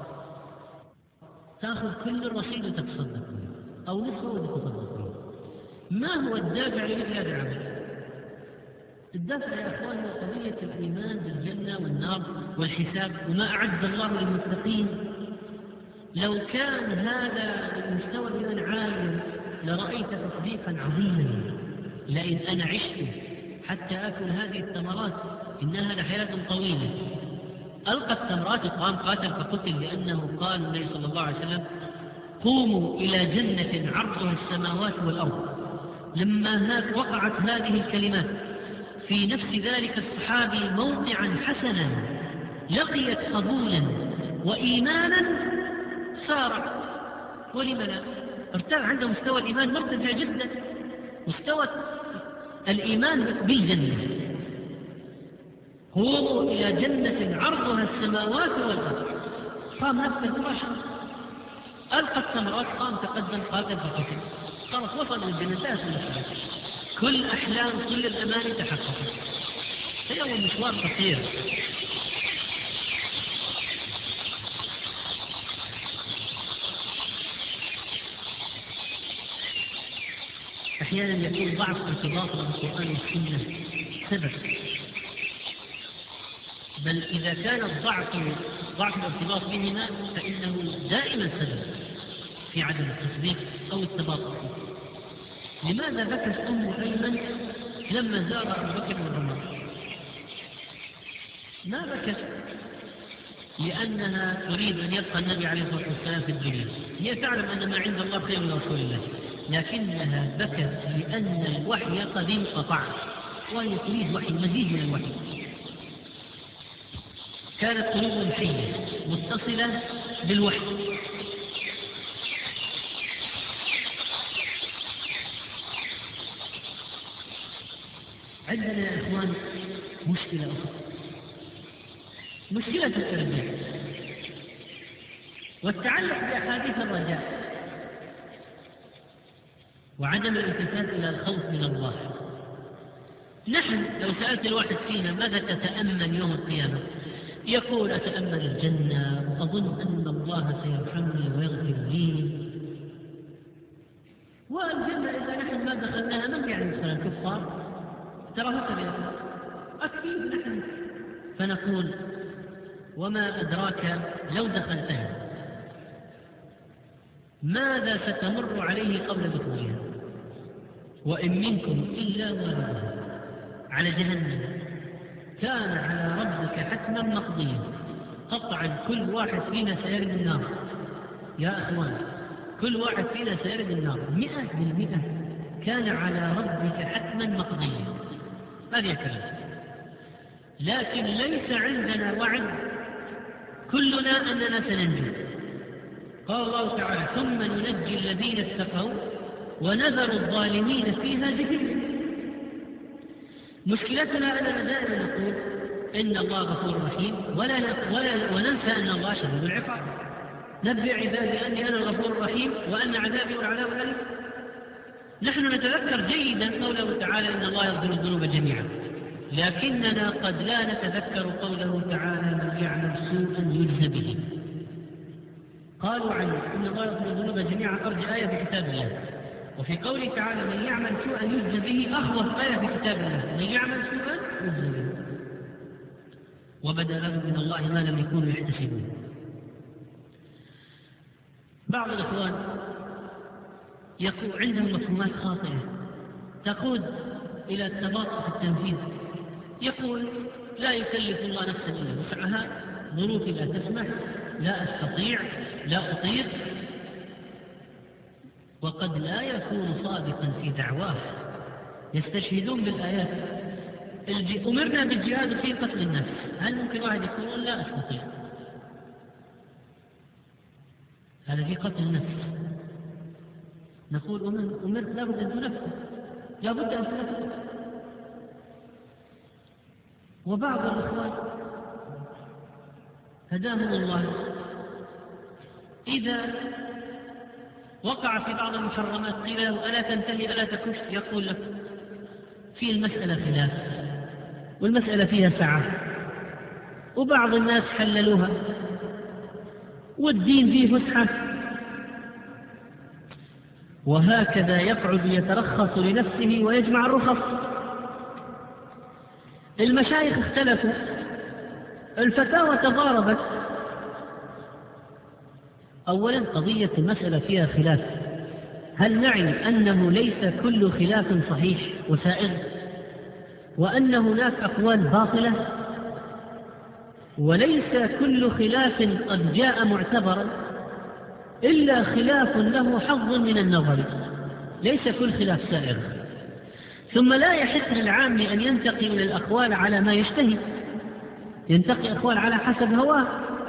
تأخذ كل الرصيد وتتصدق أو نصفه وتتصدق. ما هو الدافع لمثل هذا العمل؟ الدافع يا أخوان هو قضية الإيمان بالجنة والنار والحساب وما أعد الله للمتقين. لو كان هذا المستوى الإيمان عاليا لرأيت تصديقا عظيما. لئن أنا عشت حتى أكل هذه الثمرات إنها لحياة طويلة. ألقى الثمرات وقام قاتل فقتل، لأنه قال النبي صلى الله عليه وسلم قوموا إلى جنة عرضها السماوات والأرض. لما وقعت هذه الكلمات في نفس ذلك الصحابي موضعا حسنا لقيت قبولا وإيمانا سارع. ولم لا؟ ارتفع عنده مستوى الإيمان مرتفع جدا، مستوى الإيمان بالجنة. قوموا إلى جنة عرضها السماوات والأرض. قام نفسه مباشرة، ألقى الثمرات، قام تقدم قاتل فقتل، خلاص وصل للجنة. كل أحلام، كل الأماني تحققت. هي مشوار قصير. أحيانا يكون ضعف ارتباطنا بالقرآن والسنة سبب، بل إذا كان ضعف الارتباط بهما فإنه دائما سبب في عدم التصديق أو التباطؤ. لماذا بكت أم أيمن لما زار أبو بكر وعمر؟ ما بكت لأنها تريد أن يبقى النبي عليه الصلاة والسلام في الدنيا، هي تعلم أن ما عند الله خير من رسول الله، لكنها بكت لأن الوحي قد انقطع وهي تريد وحي، مزيد من الوحي. كانت قلوبهم حية متصلة بالوحي. عندنا يا إخوان مشكلة أخرى، مشكلة الإرجاء والتعلق بأحاديث الرجاء وعدم الالتفات إلى الخوف من الله. نحن لو سألت الواحد فينا ماذا تتأمل يوم القيامة، يقول أتأمل الجنة وأظن أن الله سيرحمني ويغفر لي. والجنة إذا نحن ما دخلناها من يعني مثلا كفار؟ ترى هكذا أكيد نحن. فنقول وما أدراك لو دخلتها ماذا ستمر عليه قبل دخولها؟ وإن منكم إلا واردها على جهنم كان على ربك حتما مقضيا قطعا كل واحد فينا سيرد النار يا أخوان، كل واحد فينا سيرد النار 100%، كان على ربك حتما مقضيا. هذا كلام. لكن ليس عندنا وعد كلنا أننا سننجو. قال الله تعالى: ثم ننجي الذين اتقوا ونذر الظالمين فيها جثيا. مشكلتنا أننا دائما نقول إن الله غفور رحيم وننسى أن الله شديد العقاب. نبئ عبادي أني أنا الغفور الرحيم وأن عذابي والعذاب الأليم. نحن نتذكر جيدا قوله تعالى: إن الله يغفر الذنوب جميعا، لكننا قد لا نتذكر قوله تعالى: من يعمل سوءا يجزى به. قالوا عنه إن الله يغفر الذنوب جميعا أرجى آية في كتاب الله، وفي قوله تعالى: من يعمل سوءا يجزى به أخوف آية في كتاب الله، من يعمل سوءا يجزى به، وبدا لهم من الله ما لم يكونوا يحتسبون. بعض الإخوان عندهم مفهومات خاطئة تقود إلى التباطؤ في التنفيذ. يقول: لا يكلف الله نفسا إلا وسعها، ظروفي لا تسمح، لا أستطيع، لا أطيق. وقد لا يكون صادقا في دعواه. يستشهدون بالآيات: أمرنا بالجهاد في قتل النفس. هل ممكن واحد يقول لا أستطيع؟ هذا في قتل النفس. نقول: أمرت لابد أن تنفذ، لابد أن تنفذ. وبعض الإخوان هداهم الله إذا وقع في بعض المحرمات قيل له: ألا تنتهي ألا تكف؟ يقول لك: في المسألة خلاف، والمسألة فيها سعة، وبعض الناس حللوها، والدين فيه فسحة. وهكذا يقعد يترخص لنفسه ويجمع الرخص. المشايخ اختلفوا، الفتاوى تضاربت. أولا قضية المسألة فيها خلاف، هل نعني أنه ليس كل خلاف صحيح وسائغ، وأن هناك أقوال باطلة؟ وليس كل خلاف قد جاء معتبرا إلا خلاف له حظ من النظر، ليس كل خلاف سائغ. ثم لا يحق للعام أن ينتقي من الأقوال على ما يشتهي، ينتقي أقوال على حسب هواه.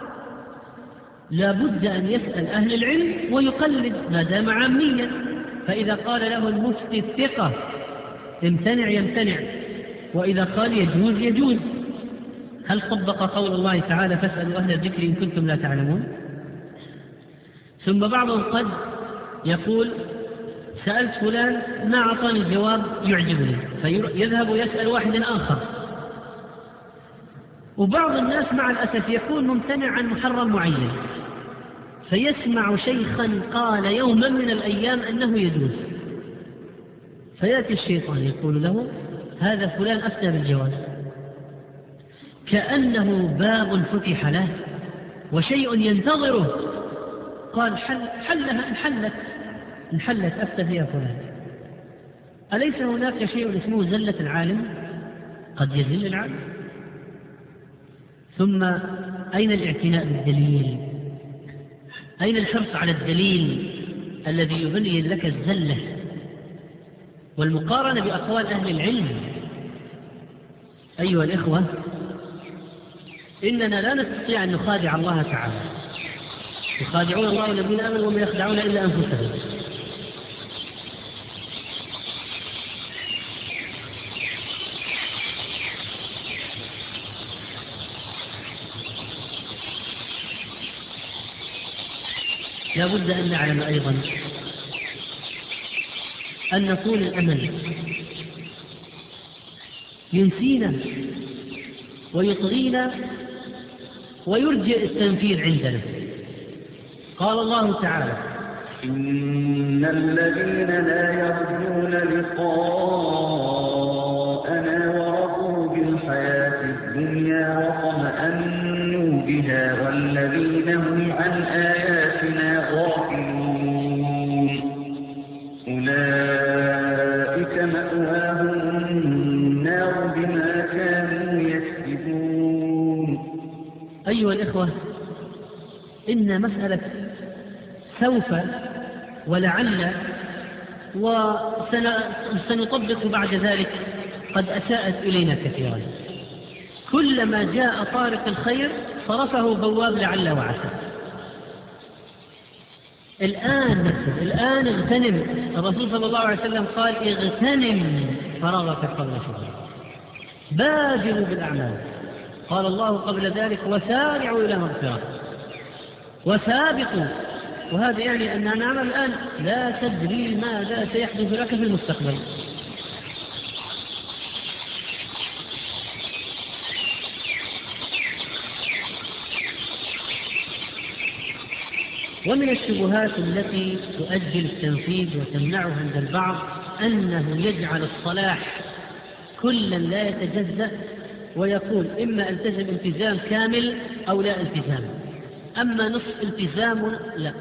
لا بد أن يسأل أهل العلم ويقلد ما دام عاميا. فإذا قال له المفتي الثقة امتنع يمتنع، وإذا قال يجوز يجوز. هل طبق قول الله تعالى: فاسألوا أهل الذكر إن كنتم لا تعلمون؟ ثم بعضهم قد يقول: سألت فلان ما أعطاني جواب يعجبني، فيذهب ويسأل واحد آخر. وبعض الناس مع الأسف يكون ممتنع عن محرم معين، فيسمع شيخا قال يوما من الأيام أنه يجوز، فيأتي الشيطان يقول له: هذا فلان أفتى بالجواز، كأنه باب فتح له وشيء ينتظره. قال: حلها انحلت أفتى فيها فلان. أليس هناك شيء اسمه زلة العالم؟ قد يزل العالم. ثم أين الاعتناء بالدليل؟ أين الحرص على الدليل الذي يبين لك الزلة والمقارنة بأقوال أهل العلم؟ أيها الإخوة، إننا لا نستطيع أن نخادع الله تعالى. يخادعون الله والذين آمنوا وما يخدعون إلا أنفسهم. لا بد أن نعلم أيضا أن طول الأمل ينسينا ويطغينا ويرجئ التنفيذ عندنا. قال الله تعالى: إن الذين لا يرجون لقاءنا ورضوا بالحياة الدنيا واطمأنوا بها والذين هم عن آياتنا غافلون أولئك مأواهم النار بما كانوا يكسبون. أيها الإخوة، إن مسألة سوف ولعل وسنطبق بعد ذلك قد أساءت إلينا كثيرا. كلما جاء طارق الخير صرفه بواب لعل وعسى. الآن اغتنم. الرسول صلى الله عليه وسلم قال اغتنم فراغك قبل شغلك، بادروا بالأعمال. قال الله قبل ذلك وسارعوا إلى مغفرة وسابقوا، وهذا يعني أننا نعمل الآن، لا تدري ماذا سيحدث لك في المستقبل. ومن الشبهات التي تؤجل التنفيذ وتمنعه عند البعض أنه يجعل الصلاح كلا لا يتجزأ، ويقول إما التزم التزام كامل أو لا التزام، أما نصف التزام لا.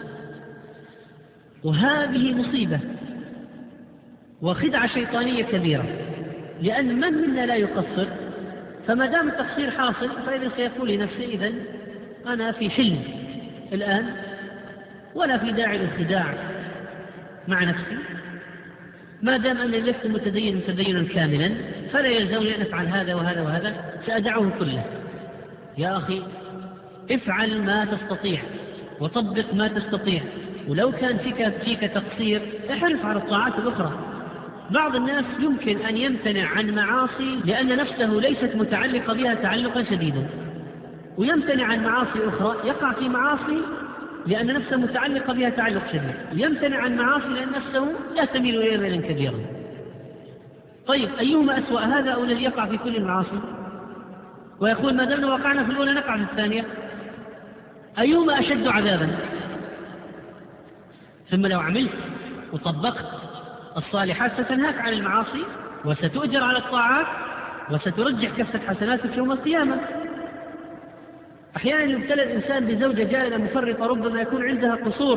وهذه مصيبة وخدعة شيطانية كبيرة، لأن من منا لا يقصر؟ فما دام التقصير حاصل فإذا سيقول لنفسه إذن أنا في حلم الآن ولا في داعي للخداع مع نفسي، ما دام أنني لست متدينا كاملا فلا يلزمني أن أفعل هذا وهذا وهذا، سأدعه كله. يا أخي افعل ما تستطيع وطبق ما تستطيع، ولو كان فيك تقصير احرص على الطاعات الأخرى. بعض الناس يمكن أن يمتنع عن معاصي لأن نفسه ليست متعلقة بها تعلقا شديدا، ويمتنع عن معاصي أخرى يقع في معاصي لأن نفسه متعلقة بها تعلق شديد، يمتنع عن معاصي لأن نفسه لا تميل إليها ميلا كبيرا. طيب أيهما أسوأ، هذا أو الذي يقع في كل المعاصي ويقول ما دمنا وقعنا في الأولى نقع في الثانية؟ أيهما أشد عذابا؟ ثم لو عملت وطبقت الصالحات ستنهاك عن المعاصي وستؤجر على الطاعات وسترجح كفة حسناتك يوم القيامة. أحيانا يبتلى الإنسان بزوجة جاهلة مفرطة ربما يكون عندها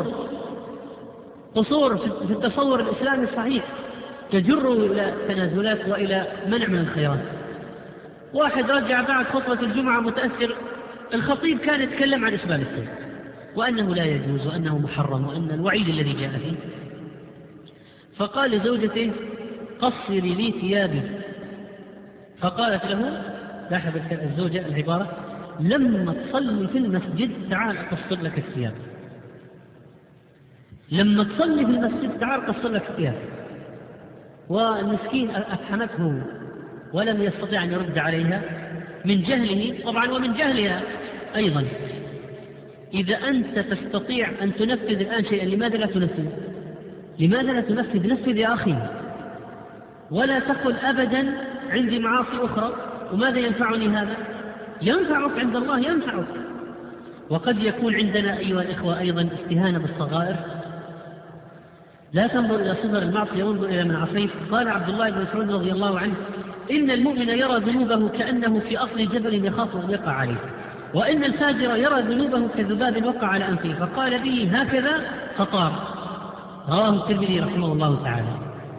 قصور في التصور الإسلامي الصحيح تجره إلى تنازلات وإلى منع من الخيرات. واحد رجع بعد خطبة الجمعة متأثر، الخطيب كان يتكلم عن إسبال السيد وأنه لا يجوز وأنه محرم وأن الوعيد الذي جاء فيه، فقال لزوجته قصري لي ثيابي، فقالت له، لاحظ الزوجة العبارة، لما تصلي في المسجد تعال أقصر لك الثياب، لما تصلي في المسجد تعال أقصر لك الثياب. والمسكين أفهمته ولم يستطيع أن يرد عليها من جهله طبعا ومن جهلها أيضا. إذا أنت تستطيع أن تنفذ الآن شيئا لماذا لا تنفذ؟ لماذا لا تنفذ؟ نفذ يا أخي، ولا تقل أبدا عندي معاصي أخرى وماذا ينفعني هذا؟ ينفعك عند الله، ينفعك. وقد يكون عندنا أيها الإخوة أيضا استهانة بالصغائر. لا تنظر إلى صغر المعصية وانظر إلى من عصيت. قال عبد الله بن مسعود رضي الله عنه إن المؤمن يرى ذنوبه كأنه في أصل جبل يخاف أن يقع عليه، وإن الفاجر يرى ذنوبه كذباب وقع على أنفه، فقال به هكذا فطار. رواه الترمذي رحمه الله تعالى.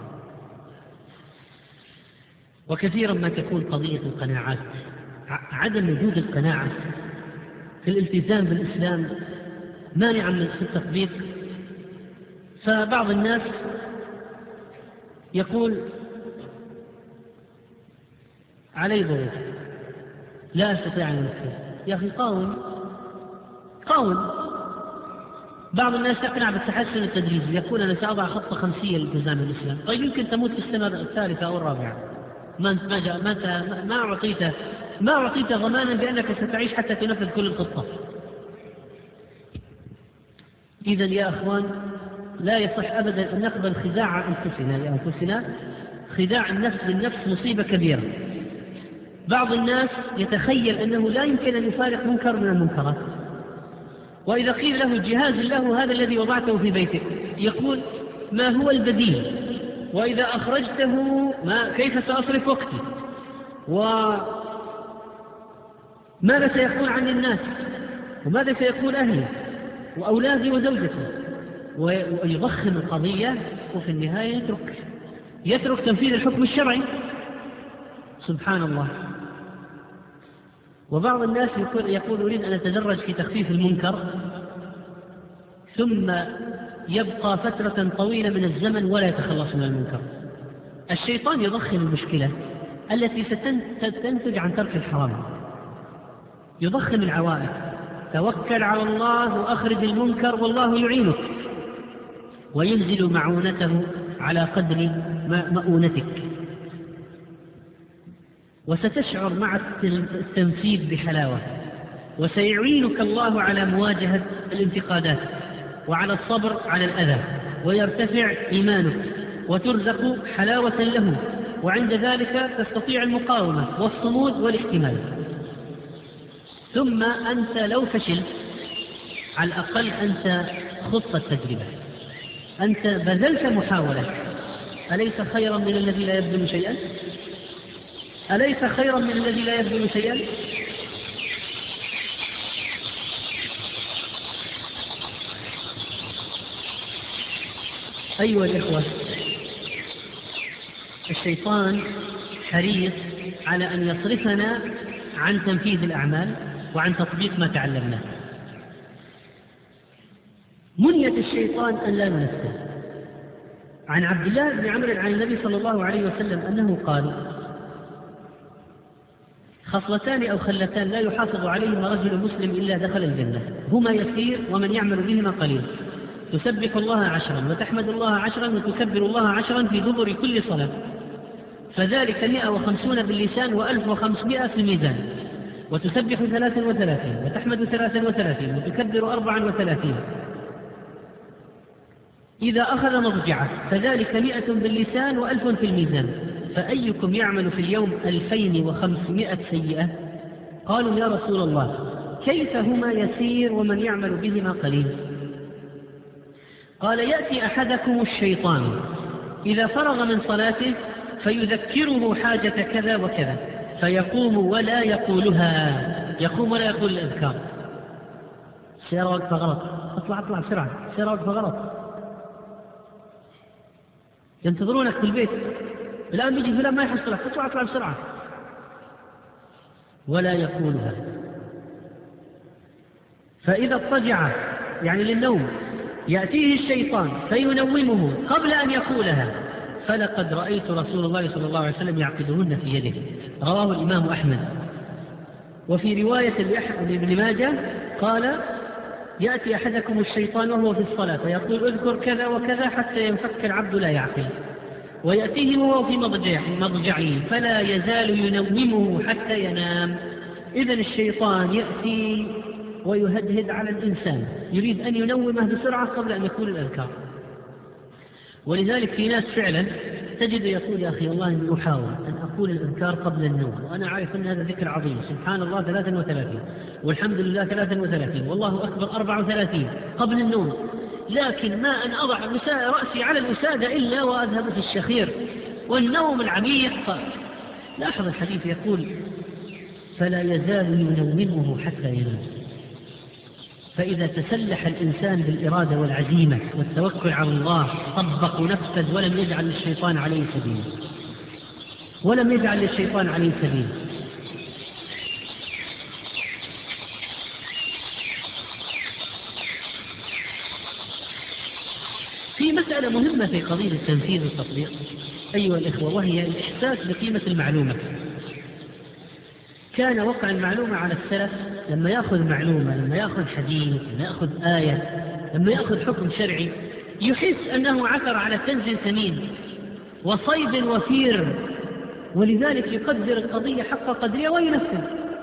وكثيرا ما تكون قضية القناعات، عدم وجود القناعة في الالتزام بالإسلام مانعا من التطبيق. فبعض الناس يقول علي ضغوط لا أستطيع أن أنفذ. يا أخي قاوم. بعض الناس يقنع بالتحسن التدريجي، يقول أنا سأضع خطة 50 للالتزام بالإسلام. طيب يمكن تموت في السنة الثالثة أو الرابعة، ما أعطيت ضمانا بأنك ستعيش حتى تنفذ كل الخطة. إذن يا أخوان لا يصح أبدا أن نقبل خداع أنفسنا لأنفسنا. خداع النفس للنفس مصيبة كبيرة. بعض الناس يتخيل أنه لا يمكن أن يفارق منكر من المنكرات، وإذا قيل له جهاز له هذا الذي وضعته في بيتك يقول ما هو البديل، وإذا أخرجته كيف سأصرف وقتي، وماذا سيقول عن الناس، وماذا سيقول أهلي وأولادي وزوجتي، ويضخم القضية وفي النهاية يترك تنفيذ الحكم الشرعي. سبحان الله. وبعض الناس يقول أريد أن أتدرج في تخفيف المنكر، ثم يبقى فترة طويلة من الزمن ولا يتخلص من المنكر. الشيطان يضخم المشكلة التي ستنتج عن ترك الحرام، يضخم العوائق. توكل على الله وأخرج المنكر والله يعينك، وينزل معونته على قدر مؤونتك، وستشعر مع التنفيذ بحلاوة، وسيعينك الله على مواجهة الانتقادات وعلى الصبر على الأذى، ويرتفع إيمانك وترزق حلاوة له، وعند ذلك تستطيع المقاومة والصمود والاحتمال. ثم أنت لو فشلت على الأقل أنت خضت التجربة، أنت بذلت محاولة. أليس خيرا من الذي لا يبذل شيئا؟ أليس خيرا من الذي لا يبذل شيئا؟ أيها الإخوة، الشيطان حريص على أن يصرفنا عن تنفيذ الأعمال وعن تطبيق ما تعلمناه. منية الشيطان أن لا ننفذ. عن عبد الله بن عمرو عن النبي صلى الله عليه وسلم أنه قال: خصلتان أو خلتان لا يحافظ عليهما رجل مسلم إلا دخل الجنة، هما يسير ومن يعمل بهما قليل: تسبح الله 10 وتحمد الله 10 وتكبر الله 10 في دبر كل صلاة، فذلك 150 باللسان و1500 في الميزان، وتسبح 33 وتحمد 33 وتكبر 34. إذا أخذ مضجعه فذلك 100 باللسان و1000 في الميزان، فأيكم يعمل في اليوم 2500 سيئة؟ قالوا: يا رسول الله، كيف هما يسير ومن يعمل بهما قليل؟ قال: يأتي أحدكم الشيطان إذا فرغ من صلاته فيذكره حاجة كذا وكذا، فيقوم ولا يقولها، يقوم ولا يقول الأذكار. سيارة وقفة غلط، اطلع بسرعة، سيارة وقفة غلط، ينتظرونك في البيت، الآن بيجي فلان ما يحصلك، اطلع بسرعة، ولا يقولها. فإذا اضطجع يعني للنوم يأتيه الشيطان فينومه قبل أن يقولها، فلقد رأيت رسول الله صلى الله عليه وسلم يعقدهن في يده. رواه الإمام أحمد. وفي رواية لابن ماجه قال: يأتي أحدكم الشيطان وهو في الصلاة فيقول: اذكر كذا وكذا حتى ينفك العبد لا يعقل، ويأتيه وهو في مضجعه فلا يزال ينومه حتى ينام. إذن الشيطان يأتي ويهدهد على الإنسان، يريد أن ينومه بسرعة قبل أن يقول الأذكار. ولذلك في ناس فعلا تجد يقول: يا أخي والله إني أحاول أن أقول الأذكار قبل النوم، وأنا أعرف أن هذا ذكر عظيم، سبحان الله 33 والحمد لله 33 والله أكبر 34 قبل النوم، لكن ما أن أضع رأسي على الوسادة إلا وأذهب في الشخير والنوم العميق. لاحظ الحديث يقول: فلا يزال ينومه حتى ينام. فإذا تسلح الإنسان بالإرادة والعزيمة والتوكل على الله طبق ونفذ ولم يجعل للشيطان عليه سبيل. في مسألة مهمة في قضية التنفيذ والتطبيق أيها الإخوة، وهي الإحساس بقيمة المعلومة. كان وقع المعلومة على السلف لما يأخذ معلومة، لما يأخذ حديث، لما يأخذ آية، لما يأخذ حكم شرعي، يحس أنه عثر على كنز ثمين وصيد وفير، ولذلك يقدر القضية حق قدرها وينفذ.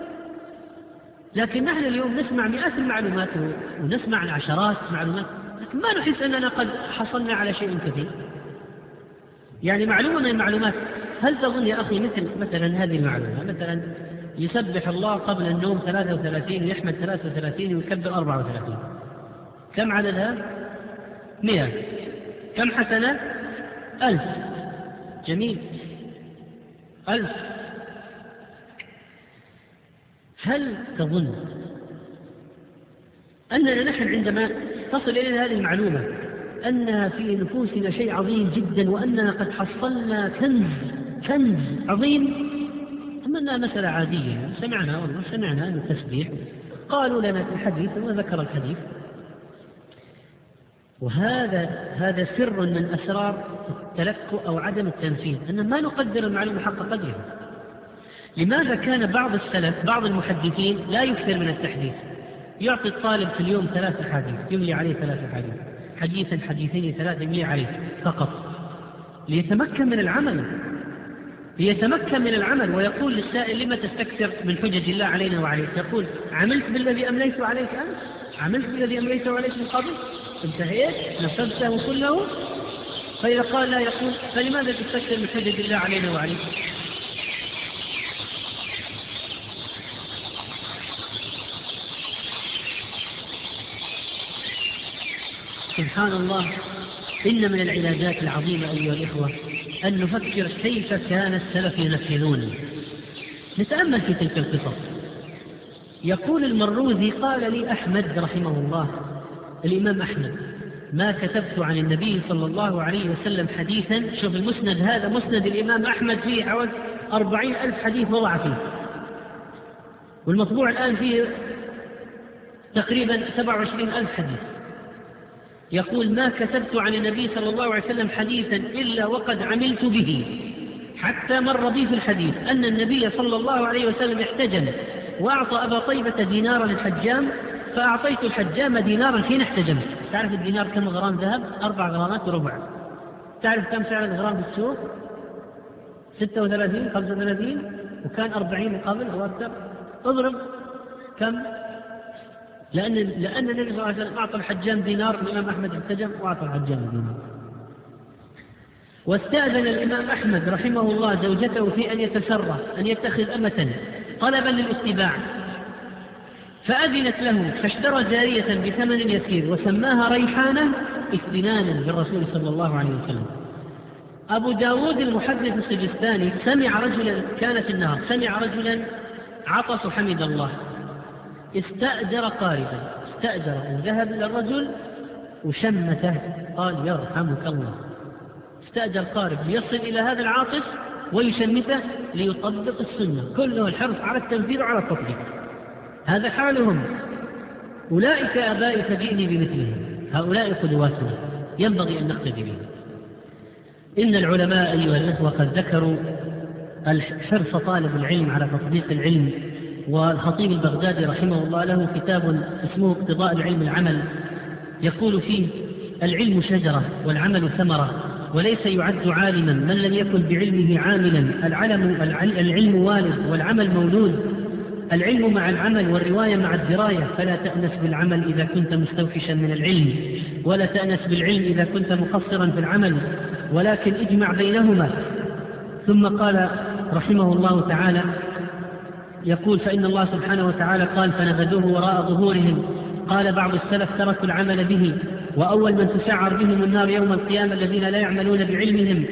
لكن نحن اليوم نسمع مئات المعلومات ونسمع عشرات معلومات، لكن ما نحس أننا قد حصلنا على شيء كثير. يعني معلومة من المعلومات، هل تظن يا أخي مثلا هذه المعلومة، مثلا يسبح الله قبل النوم 33 ويحمد 33 ويكبر 34، كم عددها؟ 100. كم حسنة؟ 1000. جميل، 1000. هل تظن أننا نحن عندما تصل إلينا هذه المعلومة أنها في نفوسنا شيء عظيم جدا، وأننا قد حصلنا كنز عظيم، أما أنها مسألة عادية سمعنا أن التسبيح قالوا لنا في الحديث وذكر الحديث. وهذا سر من أسرار التلكؤ أو عدم التنفيذ، أن ما نقدر المعلومة حق قدرها. لماذا كان بعض السلف بعض المحدثين لا يكثر من التحديث، يعطي الطالب في اليوم 3 أحاديث يملي عليه 3 أحاديث، حديثا حديثين 3 يملي عليه فقط، ليتمكن من العمل. ويقول للسائل لما تستكثر من حجج الله علينا وعليك؟ يقول عملت بالذي أمليت عليك أمس، عملت بالذي أمليت عليك من قبل، انتهيت نفذته كله. فإذا قال لا، يقول فلماذا تستكثر من حجج الله علينا وعليك؟ سبحان الله. إن من العلاجات العظيمة أيها الإخوة أن نفكر كيف كان السلف ينفذون. نتأمل في تلك القصص. يقول المروزي قال لي أحمد رحمه الله، الإمام أحمد، ما كتبت عن النبي صلى الله عليه وسلم حديثا. شوف المسند هذا مسند الإمام أحمد فيه حوالي 40,000 حديث وضع فيه، والمطبوع الآن فيه تقريبا 27,000 حديث. يقول ما كتبت عن النبي صلى الله عليه وسلم حديثا إلا وقد عملت به، حتى مر بي في الحديث أن النبي صلى الله عليه وسلم احتجم وأعطى أبا طيبة دينارا للحجام، فأعطيت الحجام دينارا حين احتجمت. تعرف الدينار كم غرام ذهب؟ 4 غرامات وربع. تعرف كم سعر الغرام في السوق؟ 36 35، وكان 40 قبل أو أكثر. اضرب كم؟ لأن النبي صلى الله عليه وسلم أعطى الحجام دينار، الإمام أحمد احتجم وأعطى الحجام دينار. واستأذن الإمام أحمد رحمه الله زوجته في أن يتسرى، أن يتخذ أمة طلبا للاتباع، فأذنت له، فاشترى جارية بثمن يسير وسماها ريحانة استنانا بالرسول صلى الله عليه وسلم. أبو داود المحدث السجستاني سمع رجلا، كان في النهار، سمع رجلا عطس حمد الله، استأجر قاربا، ذهب إلى الرجل وشمته، قال يرحمك الله. استأجر قارب ليصل إلى هذا العاطس ويشمته ليطبق السنة، كله الحرص على التنفيذ وعلى التطبيق. هذا حالهم. أولئك آبائي فجئني بمثلهم، هؤلاء قدواتنا ينبغي أن نقتدي بهم. إن العلماء أيها الأخوة قد ذكروا حرص طالب العلم على تطبيق العلم. والخطيب البغدادي رحمه الله له كتاب اسمه اقتضاء العلم العمل، يقول فيه العلم شجرة والعمل ثمرة، وليس يعد عالما من لم يكن بعلمه عاملا. العلم والد والعمل مولود، العلم مع العمل والرواية مع الدراية، فلا تأنس بالعمل إذا كنت مستوفشا من العلم، ولا تأنس بالعلم إذا كنت مقصرا في العمل، ولكن اجمع بينهما. ثم قال رحمه الله تعالى، يقول فإن الله سبحانه وتعالى قال فنبذوه وراء ظهورهم. قال بعض السلف تركوا العمل به، وأول من تسعر بهم النار يوم القيامة الذين لا يعملون بعلمهم.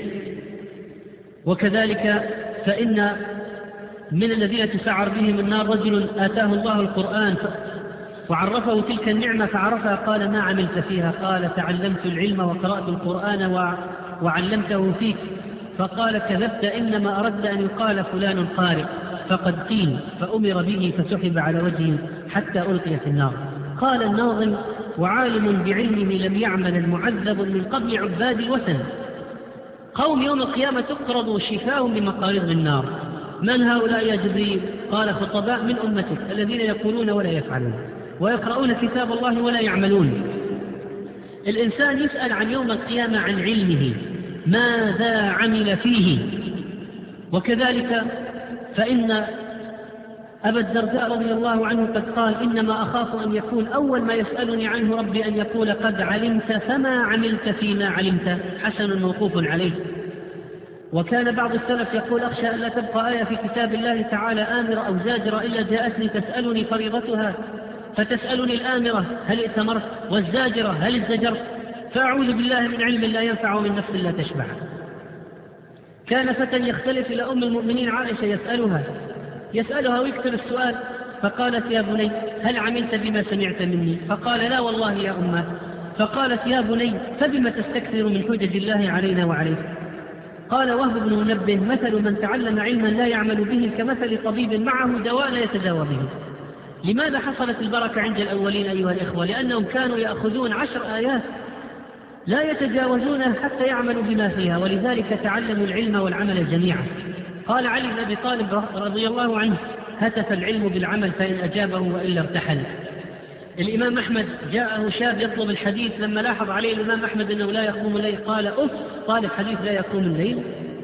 وكذلك فإن من الذين تسعر بهم النار رجل آتاه الله القرآن وعرفه تلك النعمة فعرفها، قال ما عملت فيها؟ قال تعلمت العلم وقرأت القرآن وعلمته فيك. فقال كذبت، إنما أردت أن يقال فلان قارئ، فقد قيل، فأمر به فسحب على وجهه حتى ألقي في النار. قال الناظم وعالم بعلمه لم يعمل المعذب من قبل عباد الوثن. قوم يوم القيامة تقرض شفاهم بمقارض النار. من هؤلاء يا جبريل؟ قال خطباء من أمتك الذين يقولون ولا يفعلون، ويقرؤون كتاب الله ولا يعملون. الإنسان يسأل عن يوم القيامة عن علمه ماذا عمل فيه. وكذلك فإن أبا الدرداء رضي الله عنه قد قال إنما أخاف أن يكون أول ما يسألني عنه ربي أن يقول قد علمت فما عملت فيما علمت. حسن موقوف عليه. وكان بعض السلف يقول أخشى أن لا تبقى آية في كتاب الله تعالى آمرة أو زاجرة إلا جاءتني تسألني فريضتها، فتسألني الآمرة هل ائتمرت والزاجرة هل ازدجرت، فأعوذ بالله من علم لا ينفع ومن نفس لا تشبع. كان فتى يختلف إلى أم المؤمنين عائشة يسألها ويكتب السؤال، فقالت يا بني هل عملت بما سمعت مني؟ فقال لا والله يا أمه. فقالت يا بني فبما تستكثر من حجج الله علينا وعليك؟ قال وهب بن منبه: مثل من تعلم علما لا يعمل به كمثل طبيب معه دواء لا يتداوى به. لماذا حصلت البركة عند الأولين أيها الإخوة؟ لأنهم كانوا يأخذون 10 آيات لا يتجاوزونها حتى يعملوا بما فيها، ولذلك تعلموا العلم والعمل جميعا. قال علي بن أبي طالب رضي الله عنه: هتف العلم بالعمل فإن أجابه وإلا ارتحل. الإمام أحمد جاءه شاب يطلب الحديث، لما لاحظ عليه الإمام أحمد أنه لا يقوم الليل قال: أف، طالب حديث لا يقوم الليل؟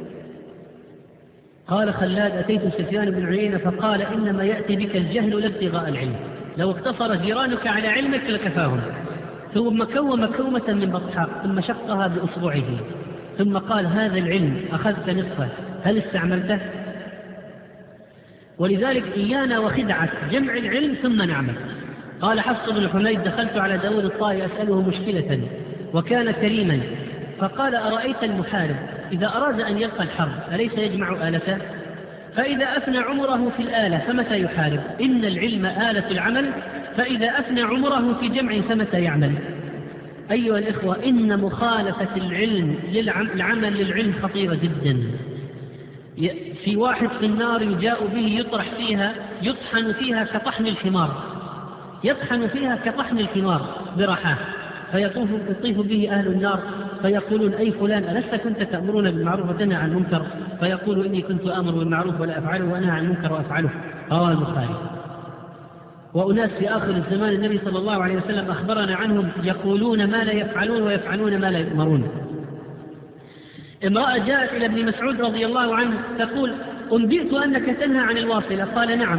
قال خلاد: أتيت سفيان بن عيينة فقال: إنما يأتي بك الجهل لا ابتغاء العلم، لو اقتصر جيرانك على علمك لكفاهم. ثم كوم كومة من بطحاء ثم شقها بأصبعه ثم قال: هذا العلم أخذت نصفه هل استعملته؟ ولذلك إيانا وخدعة جمع العلم ثم نعمل. قال حفص بن حميد: دخلت على داود الطائي أسأله مشكلة وكان كريما، فقال: أرأيت المحارب إذا أراد أن يلقى الحرب أليس يجمع آلته؟ فإذا أفنى عمره في الآلة فمتى يحارب؟ إن العلم آلة العمل، فإذا أفنى عمره في جمع فمتى يعمل؟ أيها الإخوة، إن مخالفة العمل للعلم خطيرة جدا. في واحد في النار يجاء به يطرح فيها يطحن فيها كطحن الحمار، يطحن فيها كطحن الحمار برحاه، فيطيف به أهل النار فيقولون: أي فلان ألست كنت تأمرون بالمعروف وتنهى عن المنكر؟ فيقول: إني كنت آمر بالمعروف ولا أفعله وأنهى عن المنكر وأفعله. رواه البخاري. وأناس في آخر الزمان النبي صلى الله عليه وسلم أخبرنا عنهم يقولون ما لا يفعلون ويفعلون ما لا يؤمرون. امرأة جاءت إلى ابن مسعود رضي الله عنه تقول: أنبئت أنك تنهى عن الواصلة. قال: نعم.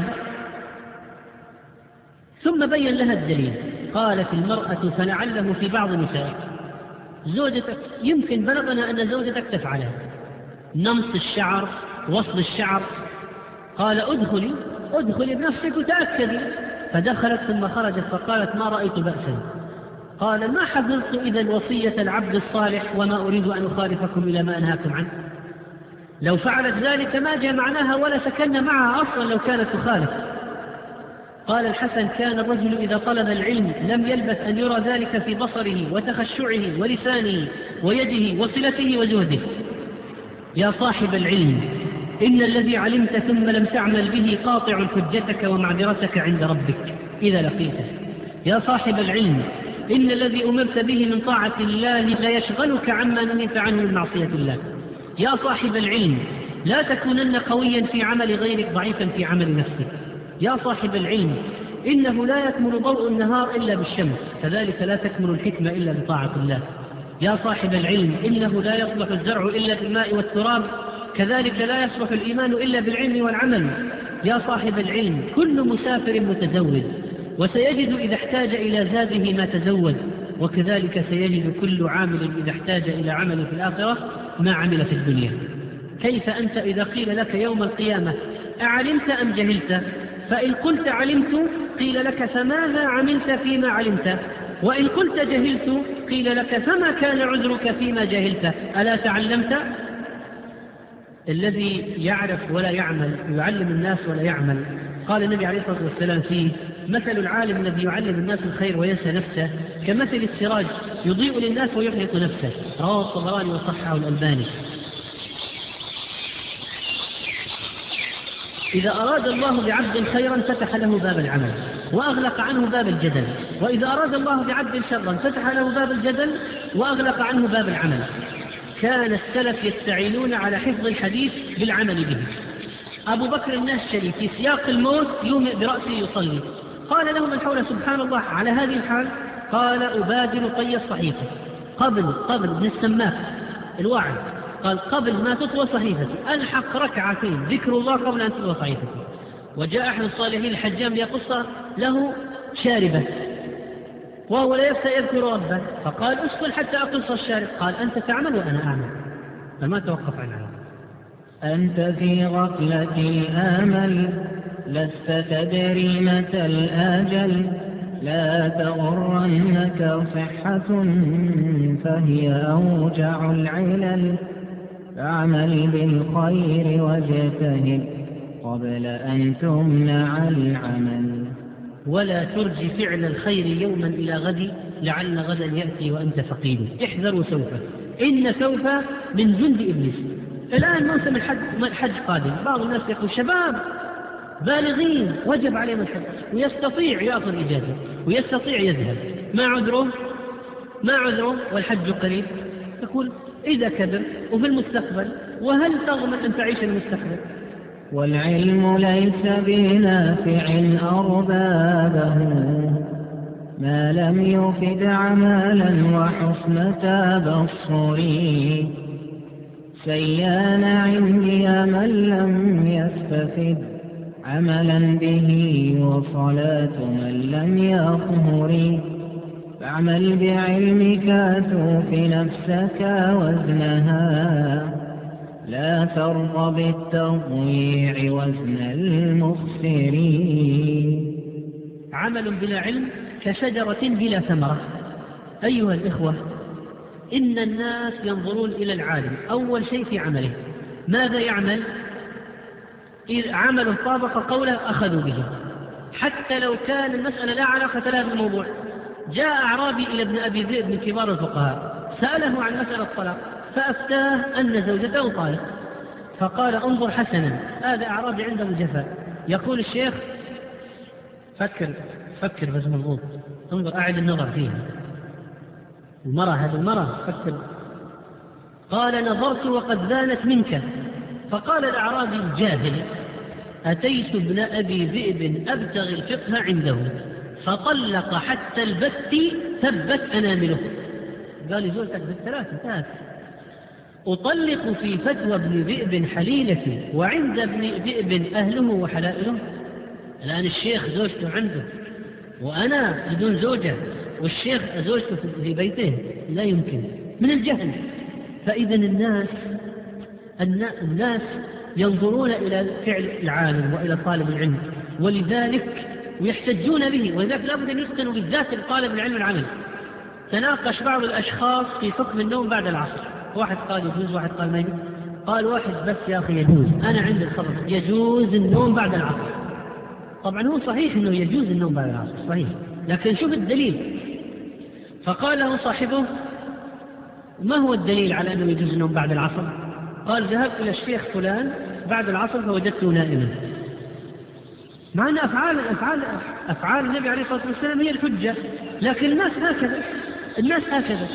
ثم بين لها الدليل. قالت المرأة: فلعله في بعض نسائك، زوجتك يمكن بلغنا أن زوجتك تفعلها، نمص الشعر، وصل الشعر. قال: ادخلي بنفسك وتأكدي. فدخلت ثم خرجت فقالت: ما رأيت بأسا. قال: ما حفظت إذا وصية العبد الصالح وما أريد أن أخالفكم إلى ما أنهاكم عنه. لو فعلت ذلك ما جاء معناها ولا سكن معها أصلا لو كانت تخالف. قال الحسن: كان الرجل إذا طلب العلم لم يلبث أن يرى ذلك في بصره وتخشعه ولسانه ويده وصلته وجهده. يا صاحب العلم، إن الذي علمت ثم لم تعمل به قاطع حجتك ومعذرتك عند ربك إذا لقيته. يا صاحب العلم، إن الذي أمرت به من طاعة الله لا يشغلك عما نهيت عنه من معصية الله. يا صاحب العلم، لا تكونن قويا في عمل غيرك ضعيفا في عمل نفسك. يا صاحب العلم، إنه لا يكمل ضوء النهار إلا بالشمس، كذلك لا تكمل الحكمة إلا بطاعة الله. يا صاحب العلم، إنه لا يصلح الزرع إلا بالماء والتراب، كذلك لا يصلح الإيمان إلا بالعلم والعمل. يا صاحب العلم، كل مسافر متزود، وسيجد إذا احتاج إلى زاده ما تزود، وكذلك سيجد كل عامل إذا احتاج إلى عمل في الآخرة ما عمل في الدنيا. كيف أنت إذا قيل لك يوم القيامة: أعلمت أم جهلت؟ فإن قلت علمت قيل لك: فماذا عملت فيما علمت؟ وإن قلت جهلت قيل لك: فما كان عذرك فيما جهلت؟ ألا تعلمت؟ الذي يعرف ولا يعمل، يعلم الناس ولا يعمل. قال النبي عليه الصلاة والسلام فيه: مثل العالم الذي يعلم الناس الخير وينسى نفسه كمثل السراج يضيء للناس ويحرق نفسه. رواه الطبراني وصححه الألباني. إذا أراد الله بعبد خيرا فتح له باب العمل وأغلق عنه باب الجدل، وإذا أراد الله بعبد شرا فتح له باب الجدل وأغلق عنه باب العمل. كان السلف يستعينون على حفظ الحديث بالعمل به. أبو بكر النهشلي في سياق الموت يومئ برأسه يصلي، قال له من حوله: سبحان الله، على هذه الحال؟ قال: أبادر طي الصحيفة قبل ابن السماك الواعظ، قال: قبل ما تطوى صحيفتي ألحق ركعتين ذكر الله قبل أن تطوى صحيفتي. وجاء أحد الصالحين الحجام ليقص له شاربة وهو لا يفتى يذكر ربه، فقال: اسكن حتى أقص الشارب. قال: أنت تعمل وأنا أعمل، فما توقف عن هذا. أنت في غفلة آمل، لست تدري متى الآجل، لا تغرنك صحة فهي أوجع العلل، فاعمل بالخير واجتهد قبل أن تمنع العمل، ولا ترج فعل الخير يوما إلى غد، لعل غدا يأتي وأنت فقيد. احذروا سوف، إن سوف من جند إبليس. الآن موسم الحج قادم، بعض الناس يقول شباب بالغين وجب عليهم الحج ويستطيع يأخذ إجازة ويستطيع يذهب، ما عذره والحج قريب. يقول إذا كبر وفي المستقبل، وهل تضمن أن تعيش المستقبل؟ والعلم ليس بنافع أربابه ما لم يفد عملا وحسن تبصر. سيان عندي من لم يستفد عملا به وصلاة من لم يطهر. فاعمل بعلمك توف نفسك وزنها لا ترضى بالتضييع وزن المخسرين. عمل بلا علم كشجرة بلا ثمرة. أيها الإخوة، إن الناس ينظرون إلى العالم أول شيء في عمله، ماذا يعمل؟ إذا عمله طابق قوله أخذوا به، حتى لو كان المسألة لا علاقة لها بالموضوع. جاء أعرابي إلى ابن أبي ذئب من كبار الفقهاء سأله عن مسألة الطلاق، فأفتاه أن زوجته طالق، فقال انظر حسنا، هذا أعرابي عنده جفاء. يقول الشيخ فكر بس مضبوط، انظر أعد النظر فيها، هذه المرأة فكر. قال نظرت وقد بانت منك. فقال الأعرابي الجاهل أتيت ابن أبي ذئب أبتغي الفقه عنده فطلق حتى البت ثبت أنامله. قال زوجتك بالثلاث انتهت. أطلق في فتوى ابن ذئب حليلتي وعند ابن ذئب أهله وحلائله. الآن الشيخ زوجته عنده وأنا بدون زوجة، والشيخ زوجته في بيته، لا يمكن، من الجهل. فإذا الناس ينظرون إلى فعل العالم وإلى طالب العلم، ولذلك ويحتجون به، ولذلك لابد أن يتقنوا بالذات طالب العلم العمل. تناقش بعض الأشخاص في حكم النوم بعد العصر، واحد قال يجوز، واحد قال ما يجوز. قال واحد بس يا أخي يجوز، أنا عندي الخبر يجوز النوم بعد العصر. طبعا هو صحيح أنه يجوز النوم بعد العصر صحيح، لكن شوف الدليل. فقال له صاحبه ما هو الدليل على أنه يجوز النوم بعد العصر؟ قال ذهبت إلى الشيخ فلان بعد العصر فوجدته نائما. مع أن أفعال النبي عليه الصلاة والسلام هي الحجة، لكن الناس هكذا.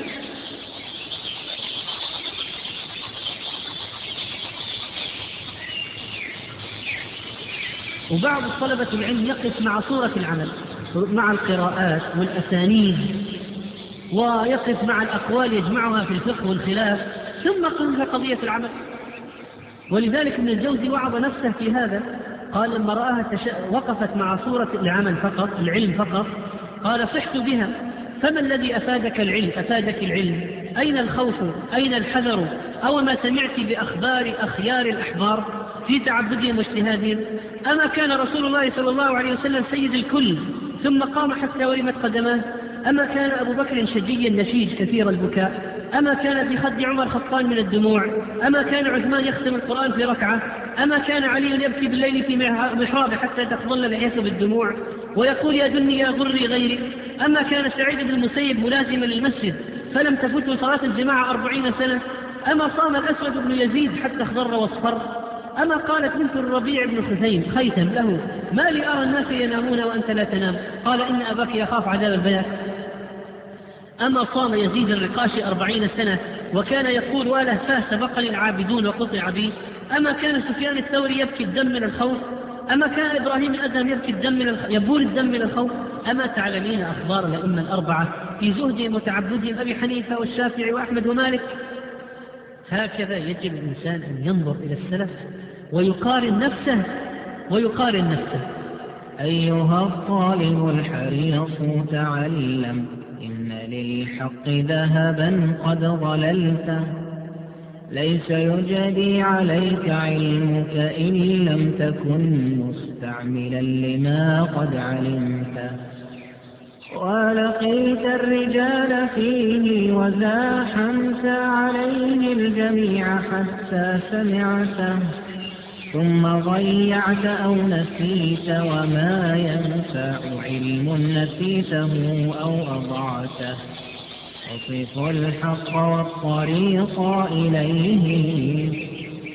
وبعض طلبة العلم يقف مع صورة العمل، مع القراءات والأسانيد، ويقف مع الأقوال يجمعها في الفقه والخلاف، ثم قم في قضية العمل. ولذلك ابن الجوزي وعظ نفسه في هذا، قال لما رآها وقفت مع صورة العلم فقط، قال صحت بها، فما الذي أفادك العلم؟ أين الخوف؟ أين الحذر؟ أو ما سمعت بأخبار أخيار الأحبار في تعبدهم واجتهادهم؟ أما كان رسول الله صلى الله عليه وسلم سيد الكل ثم قام حتى ورمت قدماه؟ أما كان أبو بكر شجيا نشيج كثير البكاء؟ أما كان في خد عمر خطان من الدموع؟ أما كان عثمان يختم القرآن في ركعة؟ أما كان علي يبكي بالليل في محرابه حتى تخضل لحيته بالدموع ويقول يا دني يا غري غيري؟ أما كان سعيد بن المسيب ملازما للمسجد فلم تفته صلاة الجماعة 40 سنة؟ أما صام الأسود بن يزيد حتى اخضر واصفر؟ أما قالت بنت الربيع بن خيثم له ما لي أرى الناس ينامون وأنت لا تنام؟ قال إن أباك يخاف عذاب البيات. أما صام يزيد الرقاشي 40 سنة وكان يقول وله فاه سبقني العابدون وقطع بي؟ أما كان سفيان الثوري يبكي الدم من الخوف؟ أما كان إبراهيم الأدهم يبول الدم من الخوف؟ أما تعلمين أخبار الأئمة الأربعة في زهدهم وتعبدهم أبي حنيفة والشافعي وأحمد ومالك؟ هكذا يجب الإنسان أن ينظر إلى السلف ويقارن نفسه. أيها الطالب الحريص تعلم إن للحق ذهبا قد ضللت، ليس يجدي عليك علمك إن لم تكن مستعملا لما قد علمت. ولقيت الرجال فيه وزاحمت عليه الجميع حتى سمعته، ثم ضيعت أو نسيت وما ينفع علم نسيته أو أضعته. وصف الحق والطريق إليه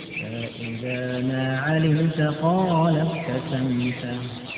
إذا ما علمت قال ابتسمت.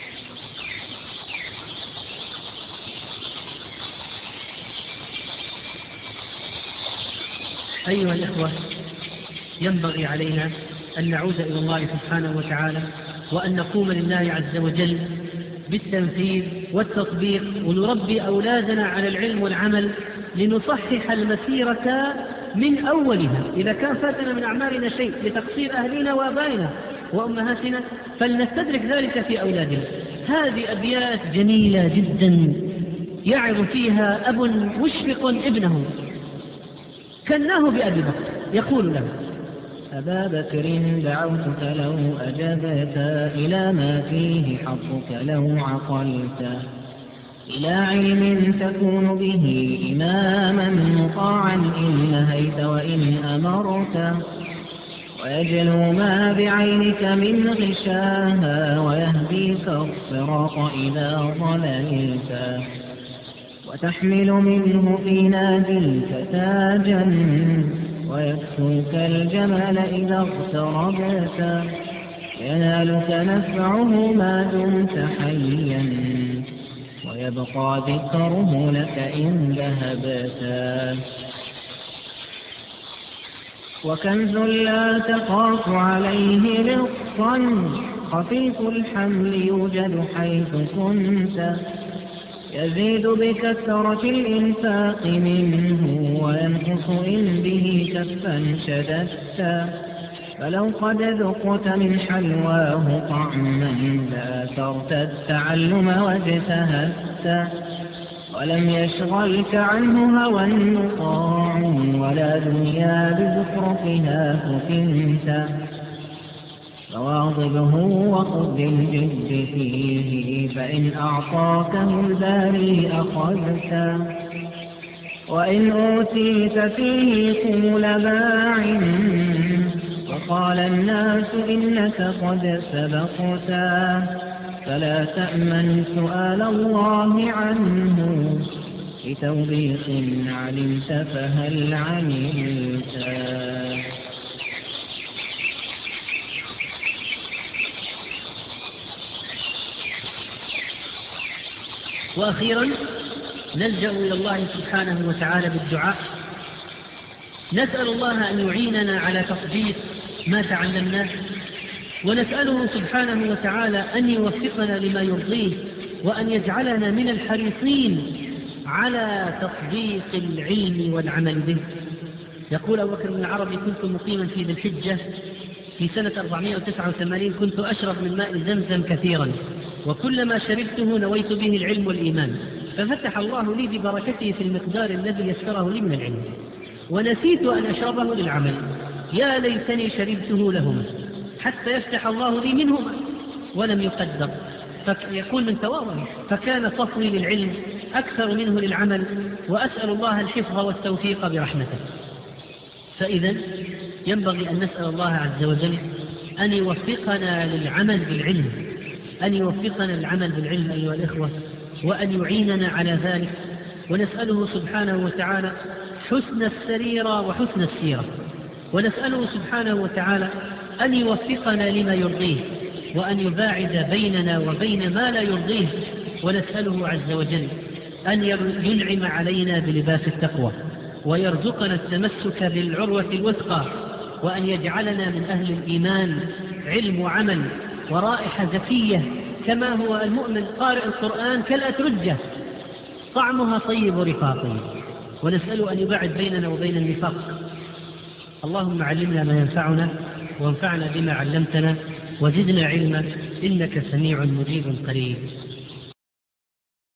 أيها الإخوة، ينبغي علينا أن نعود إلى الله سبحانه وتعالى، وأن نقوم لله عز وجل بالتنفيذ والتطبيق، ونربي أولادنا على العلم والعمل لنصحح المسيرة من أولها. إذا كان فاتنا من أعمالنا شيء لتقصير أهلنا وآبائنا وأمهاتنا فلنستدرك ذلك في أولادنا. هذه أبيات جميلة جدا يعظ فيها أب مشفق ابنه كناه بأبي بكر، يقول له: أبا بكر دعوتك لو أجبت، إلى ما فيه حقك لو عقلت، إلى علم تكون به إماما مطاعا إن نهيت وإن أمرت، ويجلو ما بعينك من غشاها، ويهديك الصراط إذا ضللت، وتحمل منه في ناديك تاجا، ويكسوك الجمال إذا اغتربت، ينالك نفعه ما دمت حيا، ويبقى ذكره لك إن ذهبت، وكنز لا تخاف عليه رقا، خفيف الحمل يوجد حيث كنت، يزيد بكثرة الإنفاق منه، وينقص إن به كفا شددت، فلو قد ذقت من حلواه طعما ذاكرت التعلم واجتهدت، ولم يشغلك عنه هوى مطاع، ولا دنيا بزخرفها فتنت، فواظبه وخذ بالجد فيه، فإن أعطاكه الباري أخذت، وإن أوتيت فيه طول باع، وقال الناس إنك قد سبقت، فلا تأمن سؤال الله عنه، لتوبيخ علمت فهل عملت. وأخيرا نلجأ إلى الله سبحانه وتعالى بالدعاء، نسأل الله أن يعيننا على تطبيق ما تعلمناه، ونسأله سبحانه وتعالى أن يوفقنا لما يرضيه، وأن يجعلنا من الحريصين على تطبيق العلم والعمل به. يقول أبو بكر بن العربي: كنت مقيما في ذي الحجة في سنة 489، كنت أشرب من ماء زمزم كثيرا، وكلما شربته نويت به العلم والإيمان، ففتح الله لي ببركته في المقدار الذي يسره لي من العلم، ونسيت أن أشربه للعمل، يا ليتني شربته لهما حتى يفتح الله لي منهما، ولم يقدر. فيقول من تواضعه: فكان صفوي للعلم أكثر منه للعمل، وأسأل الله الحفظ والتوفيق برحمته. فإذا ينبغي أن نسأل الله عز وجل أن يوفقنا للعمل بالعلم، أن يوفقنا للعمل بالعلم أيها الإخوة، وأن يعيننا على ذلك، ونسأله سبحانه وتعالى حسن السريرة وحسن السيرة، ونسأله سبحانه وتعالى أن يوفقنا لما يرضيه، وأن يباعد بيننا وبين ما لا يرضيه، ونسأله عز وجل أن ينعم علينا بلباس التقوى، ويرزقنا التمسك بالعروة الوثقى، وأن يجعلنا من أهل الإيمان، علم وعمل ورائحة زكية، كما هو المؤمن قارئ القرآن كالأترجة طعمها طيب رفاقي، ونسأله أن يباعد بيننا وبين النفاق. اللهم علمنا ما ينفعنا، وانفعنا بما علمتنا، وزدنا علما، إنك سميع مجيب قريب.